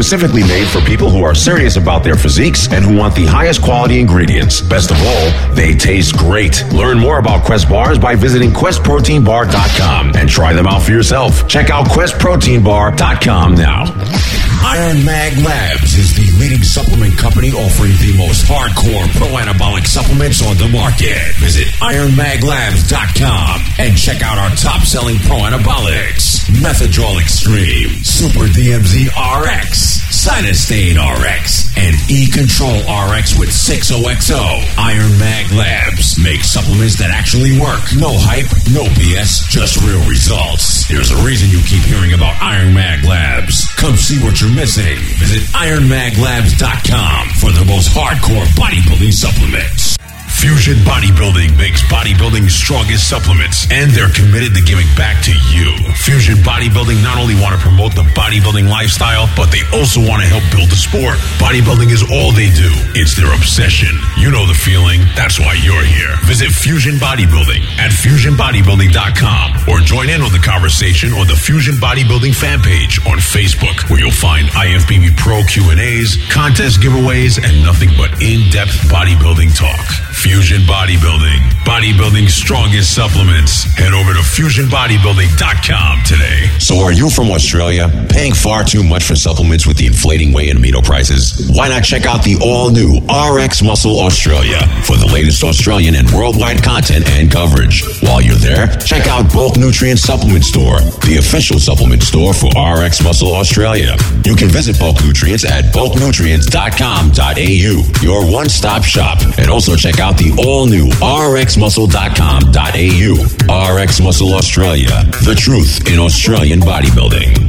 specifically made for people who are serious about their physiques and who want the highest quality ingredients. Best of all, they taste great. Learn more about Quest bars by visiting questproteinbar.com and try them out for yourself. Check out questproteinbar.com now. Iron Mag Labs is the leading supplement company offering the most hardcore pro-anabolic supplements on the market. Visit ironmaglabs.com and check out our top-selling pro-anabolics: Methadrol Extreme, Super DMZ RX, Cytostain RX, and E-Control RX with 6OXO. Iron Mag Labs makes supplements that actually work. No hype, no BS, just real results. There's a reason you keep hearing about Iron Mag Labs. Come see what you're missing. Visit ironmaglabs.com for the most hardcore bodybuilding supplements. Fusion Bodybuilding makes bodybuilding's strongest supplements, and they're committed to giving back to you. Fusion Bodybuilding not only want to promote the bodybuilding lifestyle, but they also want to help build the sport. Bodybuilding is all they do. It's their obsession. You know the feeling. That's why you're here. Visit Fusion Bodybuilding at fusionbodybuilding.com or join in on the conversation on the Fusion Bodybuilding fan page on Facebook, where you'll find IFBB Pro Q&As, contest giveaways, and nothing but in-depth bodybuilding talk. Fusion Bodybuilding. Bodybuilding's strongest supplements. Head over to fusionbodybuilding.com today. So are you from Australia? Paying far too much for supplements with the inflating whey and amino prices? Why not check out the all-new RX Muscle Australia for the latest Australian and worldwide content and coverage. While you're there, check out Bulk Nutrient Supplement Store, the official supplement store for RX Muscle Australia. You can visit Bulk Nutrients at bulknutrients.com.au, your one-stop shop, and also check out the all-new rxmuscle.com.au. RX Muscle Australia, the truth in Australian bodybuilding.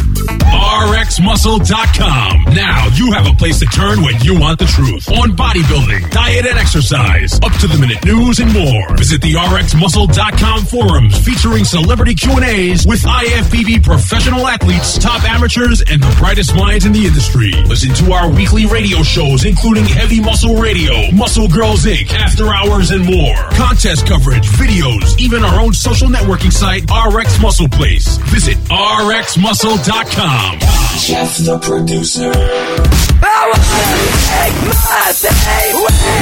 RxMuscle.com. Now you have a place to turn when you want the truth on bodybuilding, diet, and exercise, up-to-the-minute news, and more. Visit the RxMuscle.com forums featuring celebrity Q&As with IFBB professional athletes, top amateurs, and the brightest minds in the industry. Listen to our weekly radio shows, including Heavy Muscle Radio, Muscle Girls Inc., After Hours, and more. Contest coverage, videos, even our own social networking site, RX Muscle Place. Visit RxMuscle.com. Jeff the producer. I wanna take my day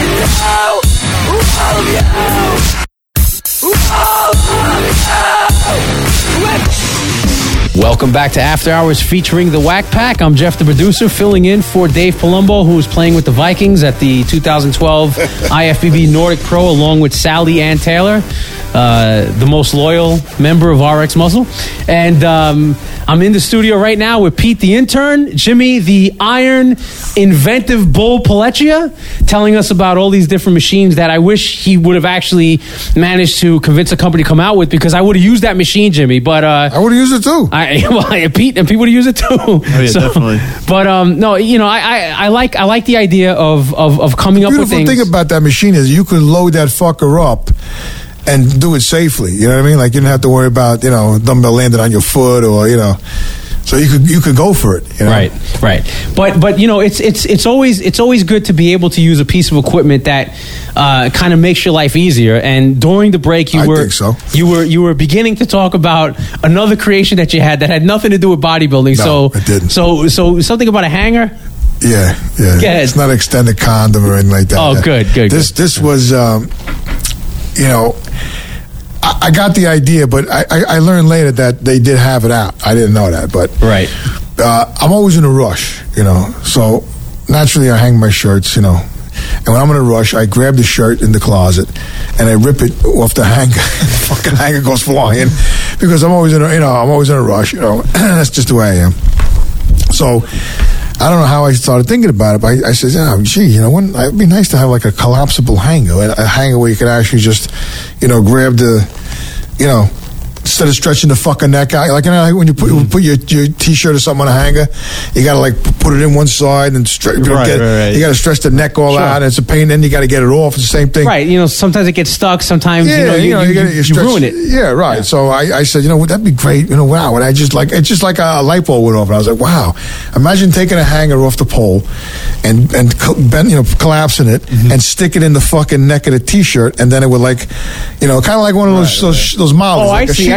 with all of you. Welcome back to After Hours featuring the Whack Pack. I'm Jeff the producer, filling in for Dave Palumbo, who is playing with the Vikings at the 2012 IFBB Nordic Pro, along with Sally Ann Taylor, the most loyal member of RX Muscle. And I'm in the studio right now with Pete the intern, Jimmy the Iron Inventive Bull Pelletier, telling us about all these different machines that I wish he would have actually managed to convince a company to come out with, because I would have used that machine, Jimmy. But I would have used it too. Pete would have used it too. Oh, yeah, definitely. But no, you know, I like the idea of coming up with things. The beautiful thing about that machine is you could load that fucker up and do it safely. You know what I mean? Like, you didn't have to worry about, you know, dumbbell landing on your foot, or, you know. So you could go for it, you know? Right. But you know, it's always good to be able to use a piece of equipment that kind of makes your life easier. And during the break, you were beginning to talk about another creation that you had nothing to do with bodybuilding. No, it didn't. So something about a hanger. Yeah. It's not extended condom or anything like that. Oh, good. This was, you know, I got the idea, but I learned later that they did have it out. I didn't know that, but right. I'm always in a rush, you know. So naturally, I hang my shirts, you know. And when I'm in a rush, I grab the shirt in the closet and I rip it off the hanger. The fucking hanger goes flying because I'm always in a rush, you know. That's just the way I am. So I don't know how I started thinking about it, but I said, gee, you know, it'd be nice to have like a collapsible hanger, a hanger where you could actually just, you know, grab the, you know, instead of stretching the fucking neck out, like, you know, when you put your t-shirt or something on a hanger, you gotta like put it in one side and you gotta stretch the neck all out, and it's a pain. Then you gotta get it off. It's the same thing, right? You know, sometimes it gets stuck. Sometimes you ruin it. Yeah, right. Yeah. So I said, you know, that'd be great. You know, wow. And I just like, it's just like a light bulb went off, and I was like, wow. Imagine taking a hanger off the pole and collapsing it and stick it in the fucking neck of the t-shirt, and then it would, like, you know, kind of like one of those models. Oh, like I see.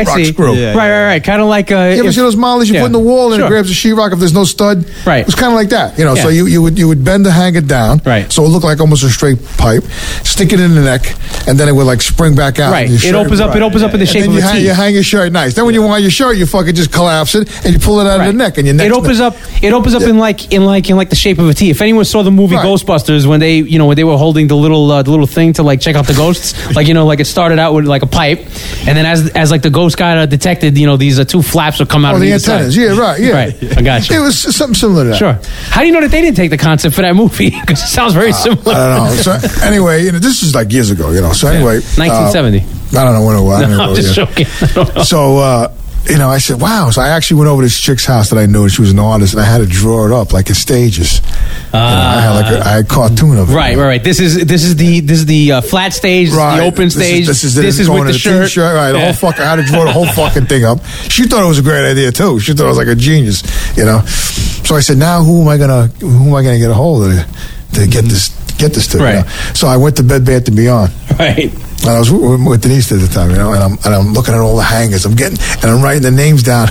sheetrock screw. Yeah. Right. Kind of like You ever see those mollies you put in the wall and it grabs the sheetrock if there's no stud? Right. It was kind of like that, you know. So you would bend the hanger down, right? So it looked like almost a straight pipe. Stick it in the neck, and then it would like spring back out. Right. It opens up. It opens up in the shape of a T. You hang your shirt nice. Then when you want your shirt, you fucking just collapse it and you pull it out of the neck, and your neck. It opens up. It opens up in like the shape of a T. If anyone saw the movie Ghostbusters, when they were holding the little thing to like check out the ghosts, like it started out with like a pipe, and then as like the ghost got detected, these two flaps would come out of the antennas. Side. Yeah, right. Yeah, right. I got you. It was something similar to that. Sure. How do you know that they didn't take the concept for that movie? Because it sounds very similar. I don't know. So anyway, this is like years ago. So anyway, 1970. I don't know when it was. No, I'm just joking. So. I said, wow. So I actually went over to this chick's house that I knew. She was an artist, and I had to draw it up like in stages. I had a cartoon of it. Right. This is the flat stage, the open stage. This is with the shirt. Right. I had to draw the whole fucking thing up. She thought it was a great idea too. She thought I was like a genius. So I said, now who am I gonna get a hold of to get this to? Right. So I went to Bed Bath & Beyond. Right. And I was with Denise at the time, and I'm looking at all the hangers. I'm writing the names down.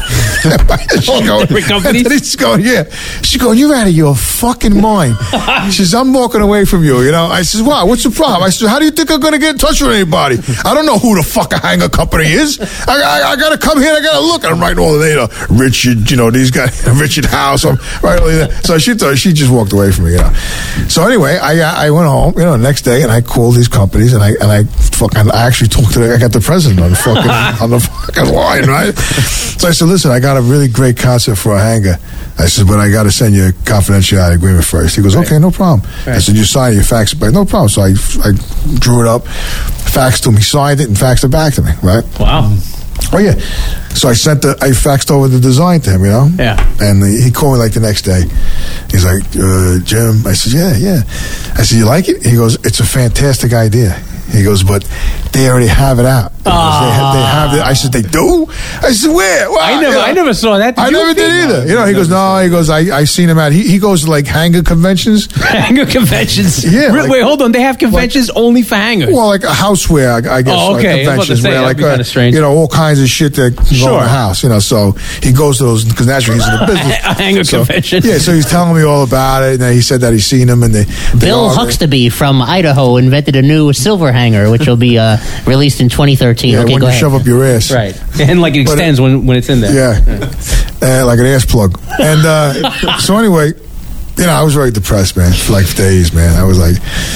She's going, yeah. She's going, you're out of your fucking mind. She says, I'm walking away from you. I says, wow, what's the problem? I said, how do you think I'm going to get in touch with anybody? I don't know who the fuck a hanger company is. I got to come here. I got to look. And I'm writing all the names. Richard, these guys, Richard House. I'm writing so she just walked away from me. So anyway, I went home. The next day, and I called these companies, and I actually talked to I got the president on the fucking line, right? So I said, listen, I got a really great concept for a hanger. I said, but I got to send you a confidentiality agreement first. He goes, okay, no problem. Right. I said, you sign it, you fax it back. No problem. So I drew it up, faxed to him, he signed it, and faxed it back to me, right? Wow. Oh, yeah. So I faxed over the design to him, Yeah. And he called me like the next day. He's like, Jim. I said, yeah. I said, you like it? He goes, it's a fantastic idea. He goes, but they already have it out. They have it. I said, they do? I said, where? Well, I never saw that. I never did either. He goes, no. He goes, I seen him out. He goes to like hanger conventions. Hanger conventions? Yeah. Wait, hold on. They have conventions only for hangers? Well, like a houseware, I guess. Oh, okay. Like conventions where like kind of strange. all kinds of shit that go in the house. So he goes to those because naturally he's in the business. A hanger convention. Yeah. So he's telling me all about it, and he said that he's seen him. And Bill Huxtable from Idaho invented a new silver hanger, which will be released in 2013. Yeah, okay, when go you ahead. shove up your ass. Right. And like it extends when it's in there. Yeah. Like an ass plug. And so anyway, I was very depressed, man, for like days, man. I was like,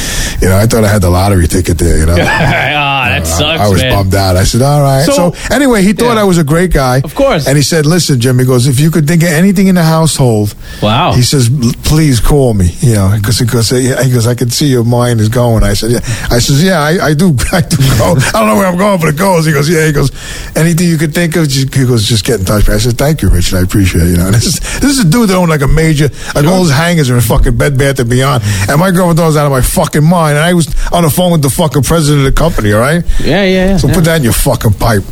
I thought I had the lottery ticket there, that sucks, I was bummed out. I said, all right. So anyway, he thought I was a great guy. Of course. And he said, listen, Jim, he goes, if you could think of anything in the household, wow. He says, please call me, because he goes, I can see your mind is going. I said, yeah. I says, yeah, I do go. I don't know where I'm going, but it goes. He goes, yeah. He goes, anything you could think of, he goes, just get in touch with me. I said, thank you, Richard. I appreciate it. And this is a dude that owned like a major, like all his hangers are in fucking Bed Bath & Beyond. And my girlfriend thought I was out of my fucking mind. And I was on the phone with the fucking president of the company, all right? Yeah. So put that in your fucking pipe.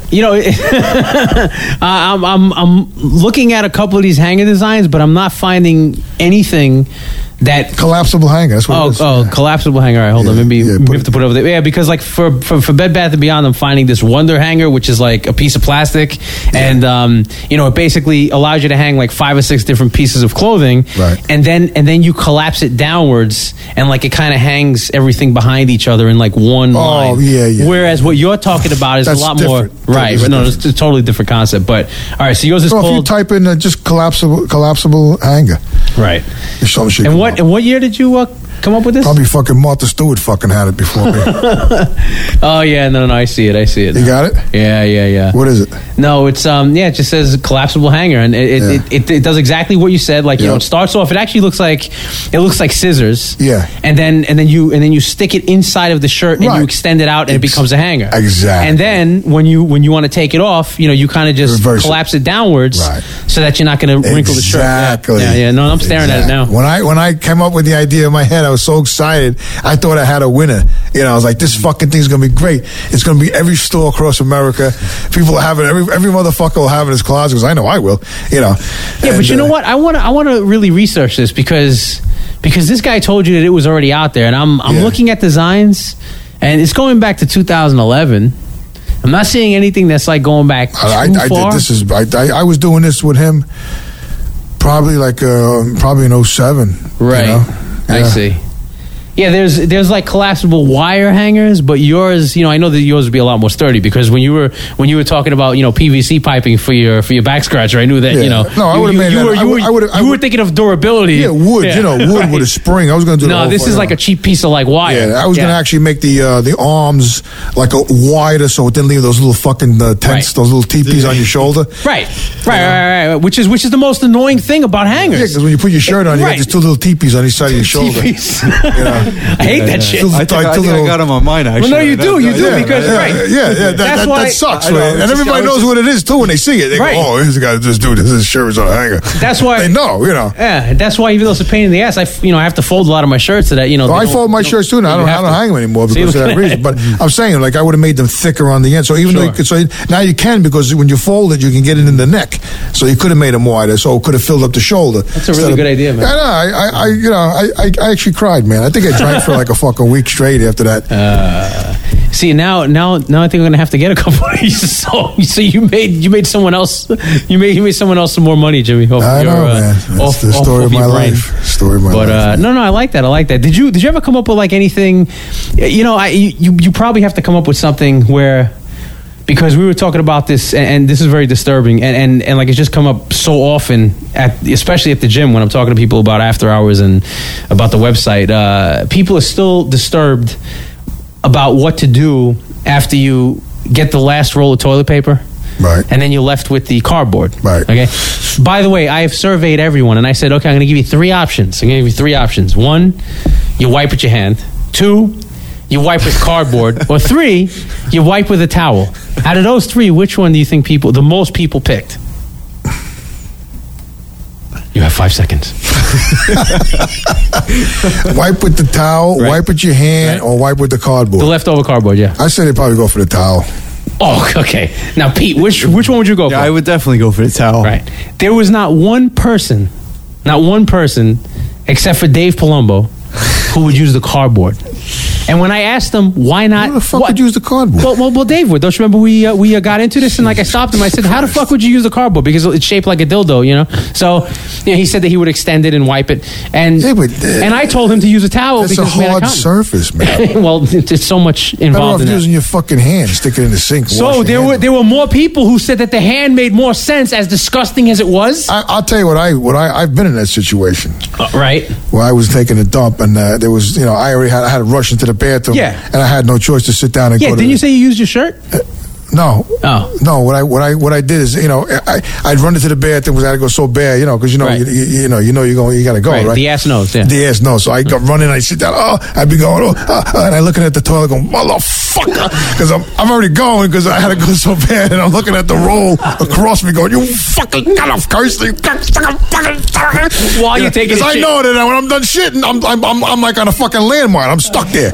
I'm looking at a couple of these hanger designs, but I'm not finding anything that collapsible hanger. That's what it is. Collapsible hanger. All right, hold on. Maybe we have to put it over there. Yeah, because like for Bed Bath & Beyond, I'm finding this Wonder hanger, which is like a piece of plastic, and it basically allows you to hang like 5 or 6 different pieces of clothing, right? And then you collapse it downwards, and like it kind of hangs everything behind each other in like one line. Oh yeah. Whereas what you're talking about is That's a lot different. more right. No, it's a totally different concept. But all right, so yours is called. If you type in just collapsible hanger, right? And what year did you come up with this? Probably fucking Martha Stewart fucking had it before me. Oh yeah, no, I see it. You got it? Yeah. What is it? No, it's it just says collapsible hanger, and it does exactly what you said. Like it starts off. It actually looks like scissors. Yeah. And then you stick it inside of the shirt and you extend it out and it becomes a hanger. Exactly. And then when you want to take it off, you kind of just collapse it downwards, so that you're not going to wrinkle the shirt. Exactly. Yeah. No, I'm staring at it now. When I came up with the idea in my head, I was so excited. I thought I had a winner. I was like, this fucking thing's gonna be great. It's gonna be every store across America. People are having every motherfucker will have it in his closet because I know I will. Yeah, but you know what? I want to really research this because this guy told you that it was already out there, and I'm looking at designs, and it's going back to 2011. I'm not seeing anything that's like going back too far. I was doing this with him probably in 07. Right. You know? I see. Yeah, there's like collapsible wire hangers, but yours, I know that yours would be a lot more sturdy because when you were talking about PVC piping for your back scratcher, I knew that No, I would have made that. You were thinking of durability. Yeah, wood. Wood with a spring. I was going to do. No, this is like a cheap piece of like wire. Yeah, I was going to actually make the arms like a wider so it didn't leave those little fucking tents, those little teepees on your shoulder. Right. Which is the most annoying thing about hangers. Yeah, because when you put your shirt on, you got these two little teepees on each side of your shoulder. I hate that shit. I think I got them on mine, actually. Well, no, you do because that sucks, man. And everybody knows what it is, too, when they see it. They go, oh, this guy just do this. His shirt is on a hanger. That's why. They know, Yeah, that's why even though it's a pain in the ass, I have to fold a lot of my shirts so that, I fold my shirts, too. Now I don't hang them anymore because of that reason. But I'm saying, like, I would have made them thicker on the end. So even though now you can, because when you fold it, you can get it in the neck. So you could have made them wider, so it could have filled up the shoulder. That's a really good idea, man. I actually cried, man. I think I drank for like a fucking week straight after that. See, now I think I'm gonna have to get a couple of these. So you made someone else you made someone else some more money, Jimmy. I know, man. That's the story of my life. Story of my life. No, I like that. Did you ever come up with like anything? You probably have to come up with something where. Because we were talking about this, and this is very disturbing, and like it's just come up so often, especially at the gym when I'm talking to people about after hours and about the website. People are still disturbed about what to do after you get the last roll of toilet paper. Right. And then you're left with the cardboard. Right. Okay. By the way, I have surveyed everyone, and I said, okay, I'm going to give you three options. 1, you wipe with your hand. 2, you wipe with cardboard. Or 3, you wipe with a towel. Out of those 3, which one do you think the most people picked? You have 5 seconds. Wipe with the towel, wipe with your hand, or wipe with the cardboard? The leftover cardboard, yeah. I say they'd probably go for the towel. Oh, okay. Now, Pete, which one would you go for? I would definitely go for the towel. Right. There was not one person, except for Dave Palumbo, who would use the cardboard. And when I asked him why not, who the fuck would use the cardboard? Well, Dave would. Don't you remember we got into this and like I stopped him. I said, "How the fuck would you use the cardboard? Because it's shaped like a dildo, So he said that he would extend it and wipe it. And and I told him to use a towel it's because a hard surface, man. Well, it's so much involved in that. Using your fucking hand, stick it in the sink. So there were more people who said that the hand made more sense, as disgusting as it was. I'll tell you I've been in that situation, right? Where I was taking a dump and there was I already had to rush into the bathroom, and I had no choice to sit down and go. Yeah, didn't you say you used your shirt? No. Oh. No. What I did is, I'd run into the bathroom because I had to go so bad, because you got to go, right? The ass knows. Yeah. The ass knows. So I go running, I sit down. I'd be going, and I looking at the toilet, going, motherfucker, because I'm already going because I had to go so bad, and I'm looking at the roll across me, going, you fucking got off, curse you. While you're taking, because I know that when I'm done shitting, I'm like on a fucking landmine. I'm stuck there,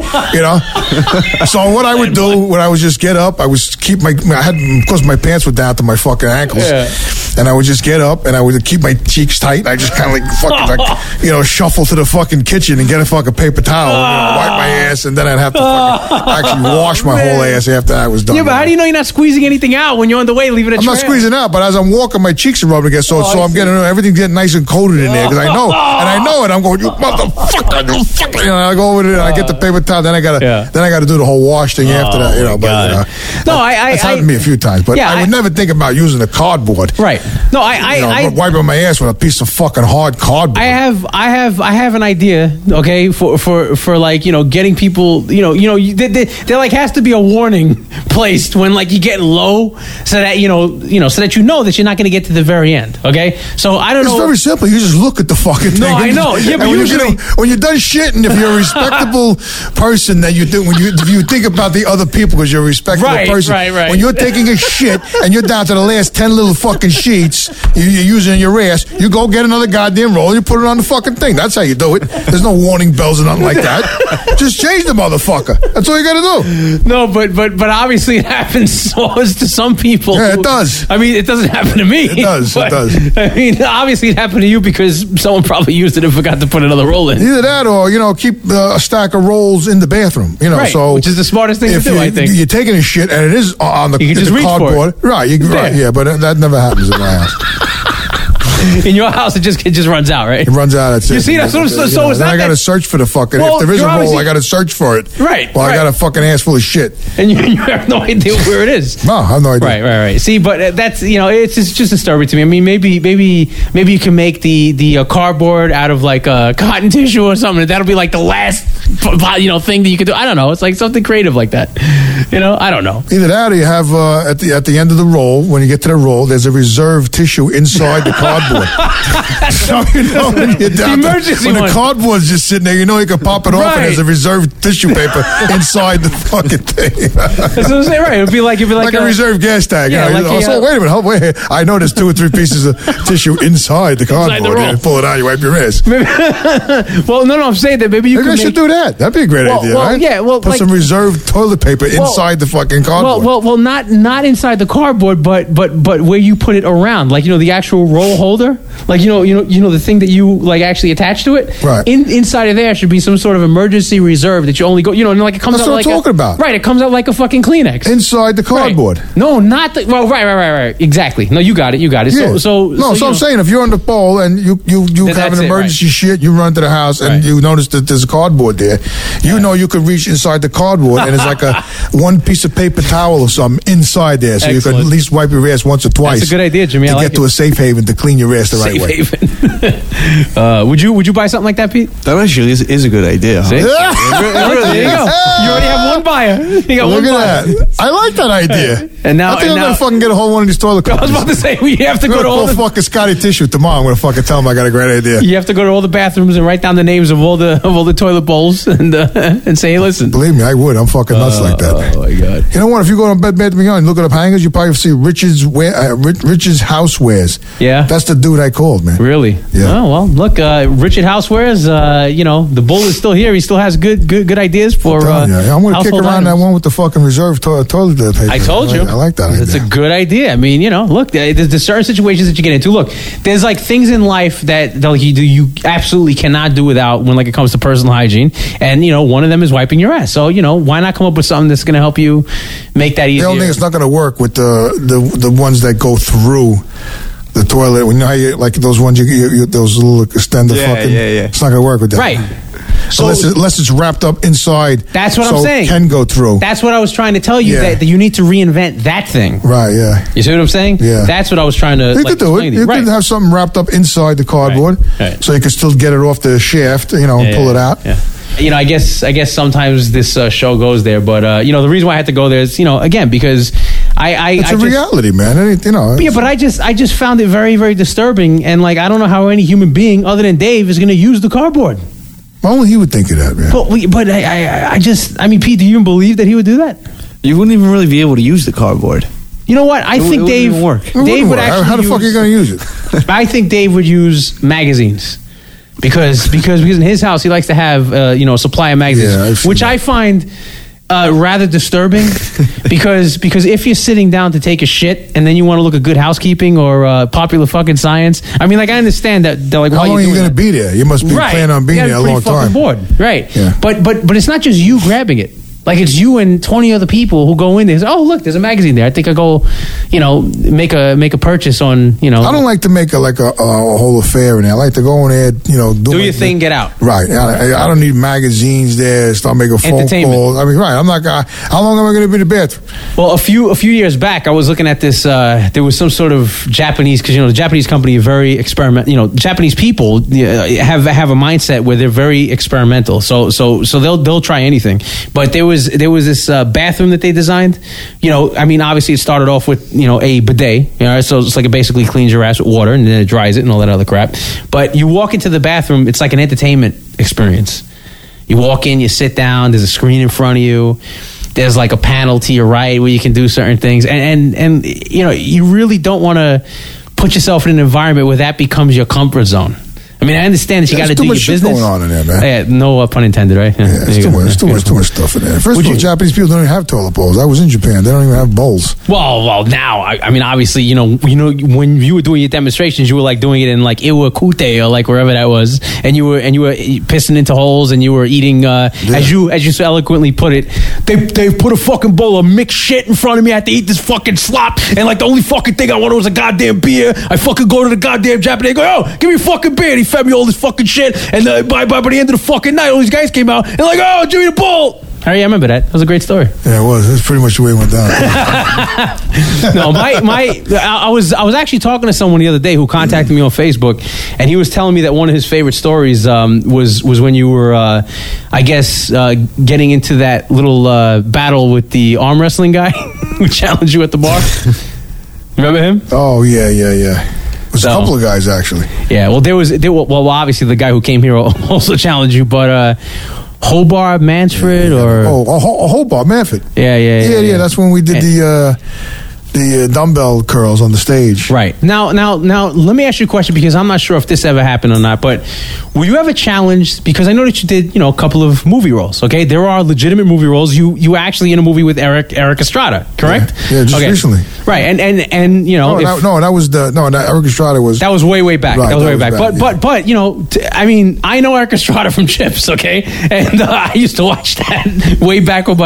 So what I would do when I would just get up, I would keep because my pants were down to my fucking ankles, and I would just get up and I would keep my cheeks tight. And I just kind of fucking shuffle to the fucking kitchen and get a fucking paper towel, wipe my ass, and then I'd have to fucking actually wash my whole ass after I was done. Yeah, but how do you know you're not squeezing anything out when you're on the way leaving a trail? I'm not squeezing out, but as I'm walking, my cheeks are rubbing against, so I'm getting everything's getting nice and coated in there because I know it. I'm going, you motherfucker, you fucking. I go over there, and I get the paper towel, then I gotta do the whole wash thing after that. It's happened to me a few times, but I would never think about using a cardboard. Right. No, I wiping my ass with a piece of fucking hard cardboard. I have an idea, okay, for like, getting people, there like has to be a warning placed when like you get low so that, so that that you're not going to get to the very end, okay? So I don't know. It's very simple. You just look at the fucking thing. No, I know. Yeah, but usually when you're done shitting, if you're a respectable person, then if you think about the other people because you're a respectable person. Right. When you're taking a shit and you're down to the last 10 little fucking sheets you're using in your ass, you go get another goddamn roll, you put it on the fucking thing. That's how you do it. There's no warning bells or nothing like that. Just change the motherfucker. That's all you gotta do. No, but obviously it happens to some people. Yeah, it does. I mean, it doesn't happen to me. It does. I mean, obviously it happened to you because someone probably used it and forgot to put another roll in. Either that or, keep a stack of rolls in the bathroom. Right, so which is the smartest thing to do, I think. You're taking a shit and it is on the, you can just reach cardboard. For it. Right, right, yeah, but that never happens in my house. In your house, it just runs out, right? It runs out. That's you it. see, that's what. So is that? I got to search for the fucking. Well, if there is a roll, I got to search for it. Right. Well, right. I got a fucking ass full of shit. And you have no idea where it is. No, I have no idea. Right. See, but that's it's just disturbing to me. I mean, maybe you can make the cardboard out of like cotton tissue or something. That'll be like the last thing that you could do. I don't know. It's like something creative like that. I don't know. Either that or you have at the end of the roll, when you get to the roll, there's a reserve tissue inside the cardboard. So when you're down when the cardboard's just sitting there, you can pop it off and there's a reserved tissue paper inside the fucking thing. That's what I'm saying, right? It'd be like a reserve gas tag. Yeah, wait a minute, wait. I know there's 2 or 3 pieces of tissue inside the cardboard. You pull it out, you wipe your ass. Well, no, I'm saying that maybe I should do that. That'd be a great idea, right? Yeah, put some reserved toilet paper inside the fucking cardboard. Well, not inside the cardboard, but where you put it around, like the actual roll holder, like the thing that you like actually attach to it. Right. Inside of there should be some sort of emergency reserve that you only go. Like it comes That's out what like I'm talking about. Right. It comes out like a fucking Kleenex inside the cardboard. Right. No, not the. Well, right. Exactly. No, you got it. Yeah. So I'm saying if you're on the pole and you have an emergency shit, you run to the house and you notice that there's a cardboard there. You could reach inside the cardboard and it's like a one piece of paper towel or something inside there, so you can at least wipe your ass once or twice. That's a good idea, Jimmy. To get to a safe haven to clean your ass the right way. Safe haven. Would you buy something like that, Pete? That actually is a good idea. See? There you go. You already have one buyer. You got Look one at buyer. that. I like that idea. And now, I think I'm gonna fucking get a whole one of these toilet I companies. was about to say we have to go to all the fucking Scotty Tissue tomorrow. I'm gonna fucking tell him I got a great idea. You have to go to all the bathrooms and write down the names of all the toilet bowls and say, hey, listen. Believe me, I would. I'm fucking nuts like that. Oh my god! You know what? If you go to Bed Bath & Beyond and look at hangers, you probably see Rich's Housewares. Yeah, that's the dude I called, man. Really? Yeah. Oh well, look, Richard Housewares. The bull is still here. He still has good ideas for. I'm gonna kick around items. that one with the fucking reserve toilet paper. I told you. I like that idea. It's a good idea. I mean, look, there's certain situations that you get into. Look, there's like things in life that you absolutely cannot do without when it comes to personal hygiene, and one of them is wiping your ass. So why not come up with something that's going to help you make that easier? The only thing it's not going to work with the ones that go through the toilet. When how you like those ones you those little extender fucking. Yeah. It's not going to work with that. Right. So unless it's wrapped up inside. That's what I'm saying. It can go through. That's what I was trying to tell you, that you need to reinvent that thing. Right, yeah. You see what I'm saying? Yeah. That's what I was trying to You could do it. You could have something wrapped up inside the cardboard so you can still get it off the shaft, and pull it out. Yeah. I guess sometimes this show goes there, but the reason why I had to go there is, again, because it's a reality, man. Yeah, but I just found it very, very disturbing, and I don't know how any human being other than Dave is going to use the cardboard. Only he would think of that, man. But I mean, Pete, do you even believe that he would do that? You wouldn't even really be able to use the cardboard. You know what? I think Dave wouldn't work. Dave would actually. How the fuck are you going to use it? I think Dave would use magazines. Because in his house he likes to have a supply of magazines, which I find rather disturbing. because if you're sitting down to take a shit and then you want to look at Good Housekeeping or Popular fucking Science, I mean, I understand that they're like, how long are you going to be there? You must be planning on being there a long time. Bored. Right? Yeah. But it's not just you grabbing it. Like it's you and 20 other people who go in there. Oh, look, there's a magazine there. I think I go, make a purchase on, I don't like to make a whole affair in there. I like to go in there, do your thing, get out. Right. I don't need magazines there. Start making phone calls. I mean, right. I'm not gonna. How long am I going to be in the bathroom? Well, a few years back, I was looking at this. There was some sort of Japanese, because the Japanese company are very experiment. Japanese people have a mindset where they're very experimental. So they'll try anything. But there was this bathroom that they designed. I mean, obviously it started off with a bidet. So it's like it basically cleans your ass with water and then it dries it and all that other crap. But you walk into the bathroom, it's like an entertainment experience. You walk in, you sit down. There's a screen in front of you. There's like a panel to your right where you can do certain things, and you really don't want to put yourself in an environment where that becomes your comfort zone. I mean, I understand that you got to do your business. There's too much shit going on in there, man. Yeah, no pun intended, right? Yeah, it's too much stuff in there. First of all, Japanese people don't even have toilet bowls. I was in Japan; they don't even have bowls. Well, now I mean, obviously, you know, when you were doing your demonstrations, you were like doing it in like Iwakute or like wherever that was, and you were pissing into holes, and you were eating as you so eloquently put it. They put a fucking bowl of mixed shit in front of me. I had to eat this fucking slop, and like the only fucking thing I wanted was a goddamn beer. I fucking go to the goddamn Japanese, go, oh, give me a fucking beer. And he fed me all this fucking shit, and by the end of the fucking night, all these guys came out and like, oh, give me the bowl. Oh, yeah, I remember that. That was a great story. Yeah, it was. That's pretty much the way it went down. No, I was actually talking to someone the other day who contacted me on Facebook, and he was telling me that one of his favorite stories was when you were, I guess, getting into that little battle with the arm wrestling guy who challenged you at the bar. Remember him? Oh, yeah. There's a couple of guys, actually. Yeah, well, obviously the guy who came here also challenged you, but Hobart Mansford or... Hobart Manford. Yeah. That's when we did the dumbbell curls on the stage. Right. Now, let me ask you a question, because I'm not sure if this ever happened or not, but were you ever challenged, because I know that you did, a couple of movie roles, okay? There are legitimate movie roles. You actually in a movie with Eric Estrada, correct? Yeah, just recently. Right, and Eric Estrada was... That was way back. Right, that was way back. But I mean, I know Eric Estrada from Chips, okay? And I used to watch that way back when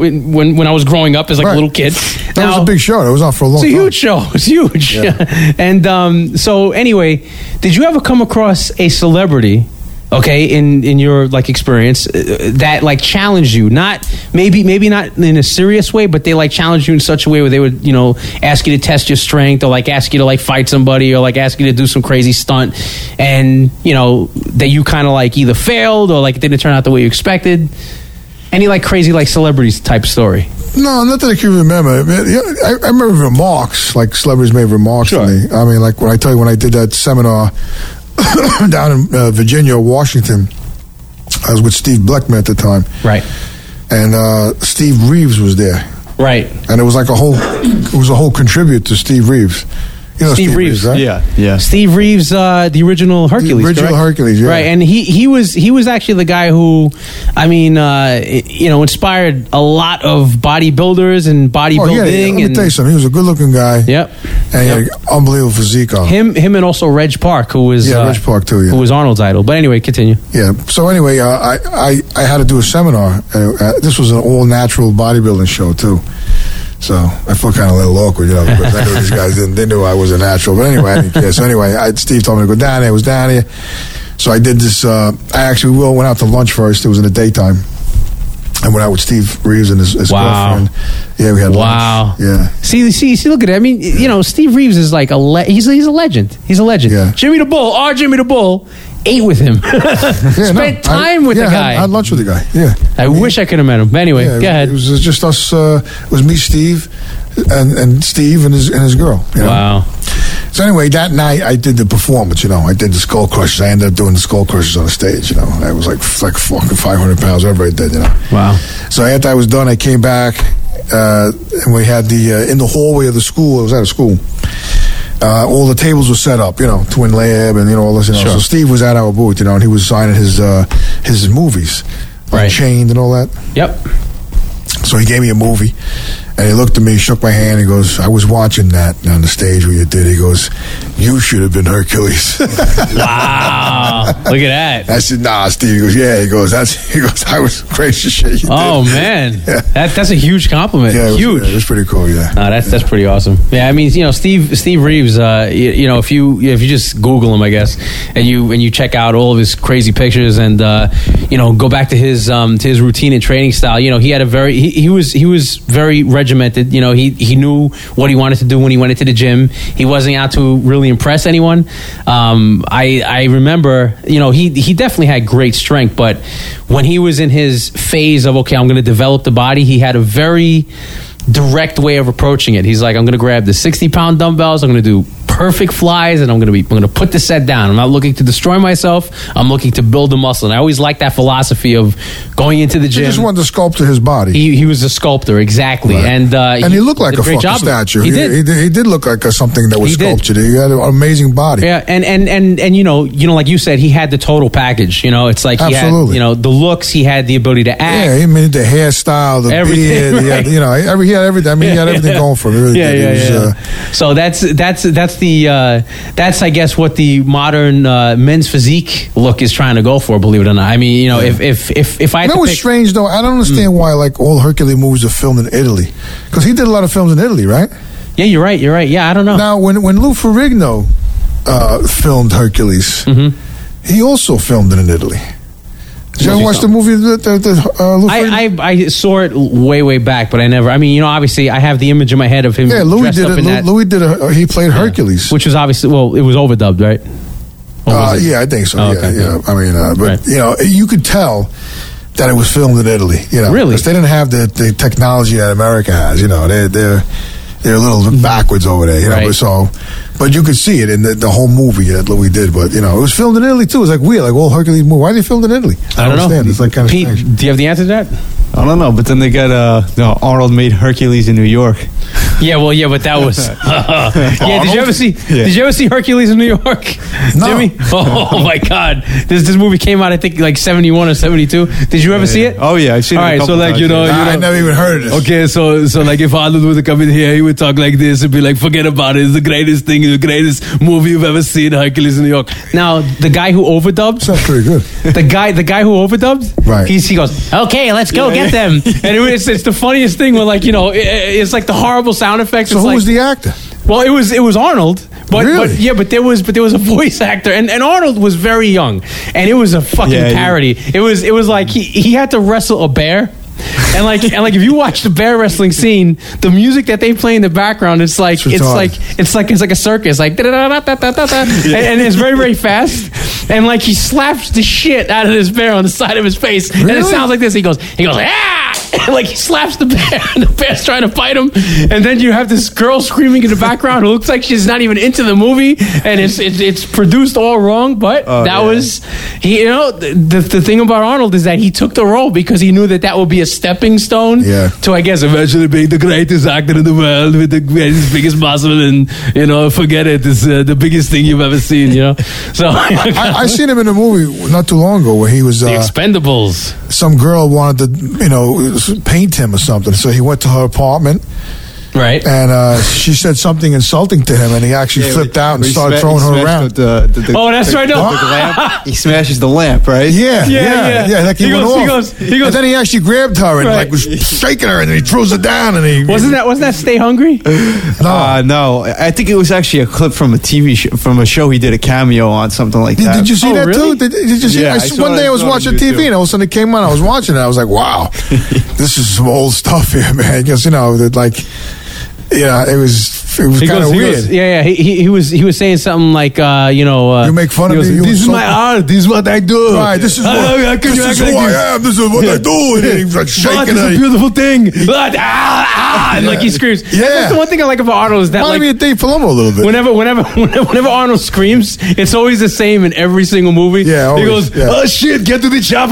I was growing up as like a little kid. That was a big show. It was on for a long time. It's a huge show. It's huge. Yeah. And so anyway, did you ever come across a celebrity, okay, in your like experience that like challenged you? Not maybe not in a serious way, but they like challenged you in such a way where they would ask you to test your strength, or like ask you to like fight somebody, or like ask you to do some crazy stunt, and that you kind of like either failed or like it didn't turn out the way you expected. Any like crazy like celebrities type story? No, not that I can remember. I remember remarks, like celebrities made remarks to me. I mean, like when I did that seminar down in Virginia, Washington, I was with Steve Bleckman at the time. Right. And Steve Reeves was there. Right. And it was like a whole contribute to Steve Reeves. Steve Reeves, right? Yeah. Steve Reeves, the original Hercules. The original Hercules, yeah. Right, and he was actually the guy who, I mean, inspired a lot of bodybuilders and bodybuilding. Let me tell you something. He was a good-looking guy. Yep. And he had an unbelievable physique on him. Him and also Reg Park, who was Reg Park too. Yeah. Who was Arnold's idol. But anyway, continue. Yeah. So anyway, I had to do a seminar. This was an all-natural bodybuilding show too. So I felt kind of a little awkward, because I knew these guys they knew I was a natural. But anyway, I didn't care. So anyway, Steve told me to go down there. I was down here. So I did this. I actually went out to lunch first. It was in the daytime. I went out with Steve Reeves and his girlfriend. Yeah, we had lunch. Yeah. See, look at it. I mean, Steve Reeves is like he's a legend. He's a legend. Yeah. Jimmy the Bull ate with him. Spent time with the guy. I had lunch with the guy. Yeah. I wish I could have met him. Anyway, go ahead. It was just us. It was me, Steve, and Steve and his girl. Wow. So anyway, that night I did the performance. I did the skull crushers. I ended up doing the skull crushers on the stage. I was like fucking 500 pounds. Everybody did. Wow. So after I was done, I came back, and we had in the hallway of the school. It was at a school. All the tables were set up, Twin Lab and all this. Sure. So Steve was at our booth, and he was signing his movies, right? Chained and all that. Yep. So he gave me a movie, and he looked at me, shook my hand. He goes, "I was watching that on the stage where you did." He goes, "You should have been Hercules." Wow! Look at that. I said, "Nah, Steve." He goes, "Yeah." He goes, "I was crazy shit." Oh man, yeah. That's a huge compliment. Yeah, huge. It was pretty cool. Yeah. No, that's pretty awesome. Yeah, I mean, Steve Reeves. If you just Google him, I guess, and you check out all of his crazy pictures, and go back to his routine and training style. He had he was very regimented. He knew what he wanted to do when he went into the gym. He wasn't out to really impress anyone. I remember, he definitely had great strength, but when he was in his phase of, okay, I'm going to develop the body, he had a very direct way of approaching it. He's like, I'm going to grab the 60-pound dumbbells. I'm going to do perfect flies, and I'm going to put the set down. I'm not looking to destroy myself. I'm looking to build the muscle. And I always liked that philosophy of going into the gym. He just wanted to sculpt his body. He was a sculptor, exactly. Right. And he looked like did a fucking job. statue. He did. He did look like something that was He did. sculptured. He had an amazing body. Yeah, and you know, like you said, he had the total package. You know, it's like he Absolutely. had, you know, the looks. He had the ability to act. Yeah, he made the hairstyle, the Everything, beard. right. He had, you know, he had everything. I mean, he had everything going for him. He really did. He was, So that's I guess what the modern men's physique look is trying to go for. Believe it or not. I mean, you know, if I had that to was pick, strange though. I don't understand why like all Hercules movies are filmed in Italy, because he did a lot of films in Italy, right? Yeah, you're right. Yeah, I don't know. Now, when Lou Ferrigno filmed Hercules, he also filmed it in Italy. Did you ever watch the movie? Lou Ferrigno? I saw it way back, but I never. I mean, you know, obviously, I have the image in my head of him. Yeah, Louis dressed did up it. in that. Louis did a. He played Hercules, which was obviously it was overdubbed, right? Yeah, I think so. Oh, yeah, okay. yeah. I mean, but Right. you know, you could tell that it was filmed in Italy. You know, Really? because they didn't have the technology that America has. You know, they're a little backwards over there. You know, Right. but you could see it in the whole movie that Louis did. But you know, it was filmed in Italy too. It's like weird, like all Hercules movie. Why are they filmed in Italy? I don't know. understand. It's like kind of Pete, strange. do you have the answer to that? I don't know, but then they got Arnold made Hercules in New York. Yeah, but that was. Yeah, did you ever see? Yeah. Did you ever see Hercules in New York, No. Jimmy? Oh my God, this movie came out I think like 71 or 72. Did you ever see it? Oh yeah, I've seen All it. right, a so couple like times, you know, yeah. I never even heard of this. Okay, so like if Arnold would come in here, he would talk like this and be like, "Forget about it. It's the greatest thing, the greatest movie you've ever seen, Hercules in New York." Now the guy who overdubbed, Sounds pretty good. the guy who overdubbed, Right. He goes, "Okay, let's go get them," and it's the funniest thing when like you know it's like the horrible sound effects. So It's who like, was the actor? well, it was Arnold, but Really? but there was a voice actor, and Arnold was very young, and it was a fucking Yeah, parody. It was like he had to wrestle a bear. And like if you watch the bear wrestling scene, the music that they play in the background, it's like it's like a circus, like and it's very fast, and like he slaps the shit out of this bear on the side of his face, and it Really? sounds like this. He goes ah, and like he slaps the bear, and the bear's trying to fight him, and then you have this girl screaming in the background who looks like she's not even into the movie, and it's produced all wrong, but was he. You know, the thing about Arnold is that he took the role because he knew that would be a stepping stone to, I guess, eventually being the greatest actor in the world with the greatest, biggest muscle, and you know, forget it, it's the biggest thing you've ever seen. You know, so I seen him in a movie not too long ago where he was The Expendables. some girl wanted to, you know, paint him or something. So he went to her apartment. Right. And she said something insulting to him, and he actually flipped out and started throwing her around. Oh, that's right. No. The lamp. He smashes the lamp, right? Yeah. Like he went off. He goes, and then he actually grabbed her and Right. like was shaking her, and then he throws her down, and he wasn't that Stay Hungry? No, I think it was actually a clip from a TV show, from a show he did a cameo on, something like that. Did you see Oh, that really? too? Did you see? Yeah, One day I was watching TV, and all of a sudden it came on. I was watching it. I was like, "Wow, this is some old stuff here, man." Because you know that, like, it was kind of weird. He was saying something like, You make fun of me. You This is insult my me." art. This is what I do. Right, this is How what, can you this is act who like this? I am. This is what I do. And he was like But shaking it's a her. beautiful thing. And like he screams. Yeah. That's the one thing I like about Arnold is that Reminded me like of Dave Palumbo a little bit. whenever Arnold screams, it's always the same in every single movie. Yeah, he always, goes, yeah. "Oh shit, get to the chopper!"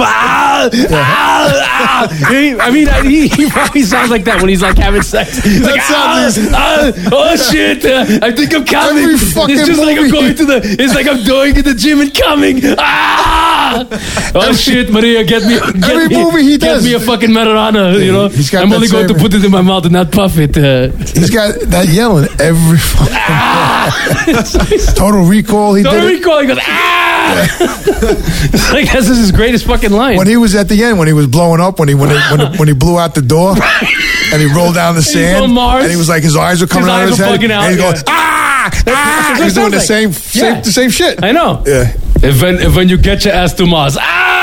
He probably sounds like that when he's like having sex. He's like, "Oh shit, I think I'm coming." Every fucking It's just like I'm movie. going to the. It's like I'm going to the gym and coming. Oh shit, Maria, get me. Every movie he does. Get me a fucking Maradona. You know, He's got I'm that only going to same- put it in my mouth and not puff it. He's got that yelling every fucking Total Recall. He Don't did it. recall. He goes, It's like that's his greatest fucking line. When he was at the end, when he was blowing up, when he blew out the door, and he rolled down the sand, on Mars. and he was like his eyes were coming His out of eyes his were head, bugging out, and he yeah. goes That's what He was it doing the sounds same like. the same shit. I know. Yeah. If when you get your ass to Mars,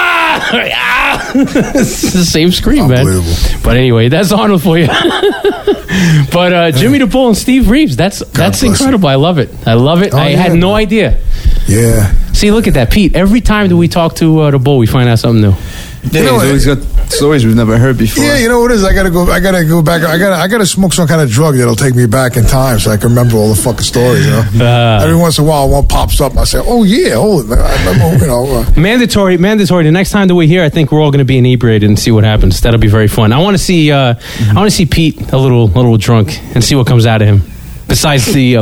it's the same scream, man. Unbelievable. But anyway, that's Arnold for you. But Jimmy the Bull and Steve Reeves, that's bless incredible. I love it. Oh, I had yeah, no man. idea. Yeah. See, look at that, Pete. Every time that we talk to the Bull, we find out something new. Yeah, You know he's always got stories we've never heard before. Yeah, you know what it is? I gotta go back. I gotta smoke some kind of drug that'll take me back in time so I can remember all the fucking stories. You know, every once in a while one pops up. And I say, "Oh yeah, hold it." I remember, you know. Mandatory. The next time that we're here, I think we're all going to be inebriated and see what happens. That'll be very fun. I want to see. I want to see Pete a little drunk and see what comes out of him. Besides the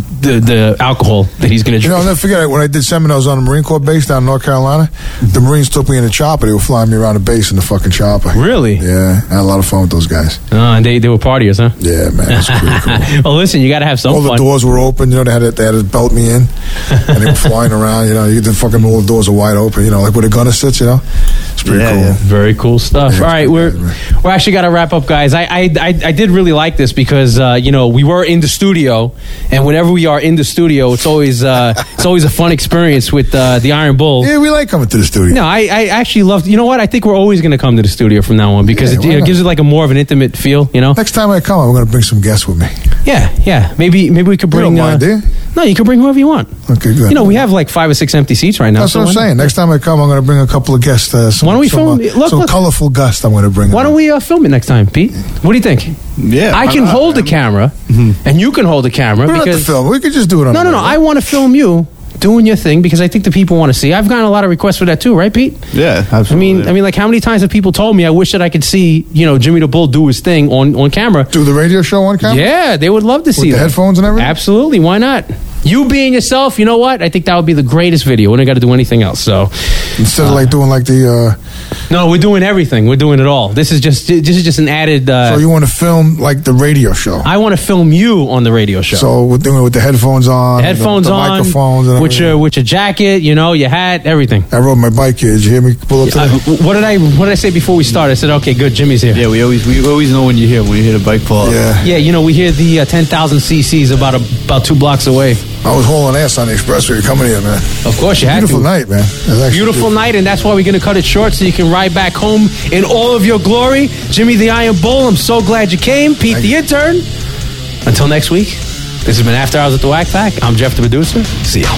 alcohol that he's going to drink. You know, I'll never forget when I did seminars on the Marine Corps base down in North Carolina. The Marines took me in a chopper. They were flying me around the base in the fucking chopper. Really? Yeah, I had a lot of fun with those guys. And they were partiers, huh? Yeah, man, it was pretty cool. Well, listen, you got to have some fun. All the doors were open. You know, they had to belt me in, and they were flying around. You know, all the doors are wide open. You know, like where the gunner sits. You know, it's pretty cool. Yeah. Very cool stuff. Yeah, all right, we're actually got to wrap up, guys. I did really like this because we were in the studio. And whenever we are in the studio, it's always a fun experience with the Iron Bull. Yeah, we like coming to the studio. No, I actually love. You know what? I think we're always going to come to the studio from now on because it gives it like a more of an intimate feel. You know. Next time I come, I'm going to bring some guests with me. Yeah. Maybe we could bring. You don't mind, do you? No, you can bring whoever you want. Okay, good. You know, we have like 5 or 6 empty seats right now. That's what I'm saying. Next time I come, I'm going to bring a couple of guests. Why don't we film? Some colorful guests I'm going to bring. Why don't we film it next time, Pete? What do you think? Yeah, I can hold the camera, and you can hold the camera. We don't have to film. We could just do it on. No. I want to film you doing your thing because I think the people want to see. I've gotten a lot of requests for that too, right, Pete? Yeah, absolutely. I mean, like how many times have people told me I wish that I could see, Jimmy the Bull do his thing on camera? Do the radio show on camera? Yeah, they would love to see with the that. Headphones and everything. Absolutely, why not? You being yourself, you know what? I think that would be the greatest video. We don't got to do anything else. So instead of doing the. No, we're doing everything. We're doing it all. This is just an added. So you want to film like the radio show? I want to film you on the radio show. So we're doing it with the headphones on, the microphones, and with your jacket, your hat, everything. I rode my bike here. Did you hear me pull up today? What did I say before we started? I said, okay, good, Jimmy's here. Yeah, we always know when you're here. When you hear the bike pull up. Yeah, we hear the 10,000 cc's about 2 blocks away. I was hauling ass on the expressway coming here, man. Of course you had to. Beautiful night, man. Beautiful night, and that's why we're going to cut it short so you can ride back home in all of your glory. Jimmy the Iron Bull, I'm so glad you came. Pete the intern. Until next week, this has been After Hours at the Whack Pack. I'm Jeff the producer. See ya.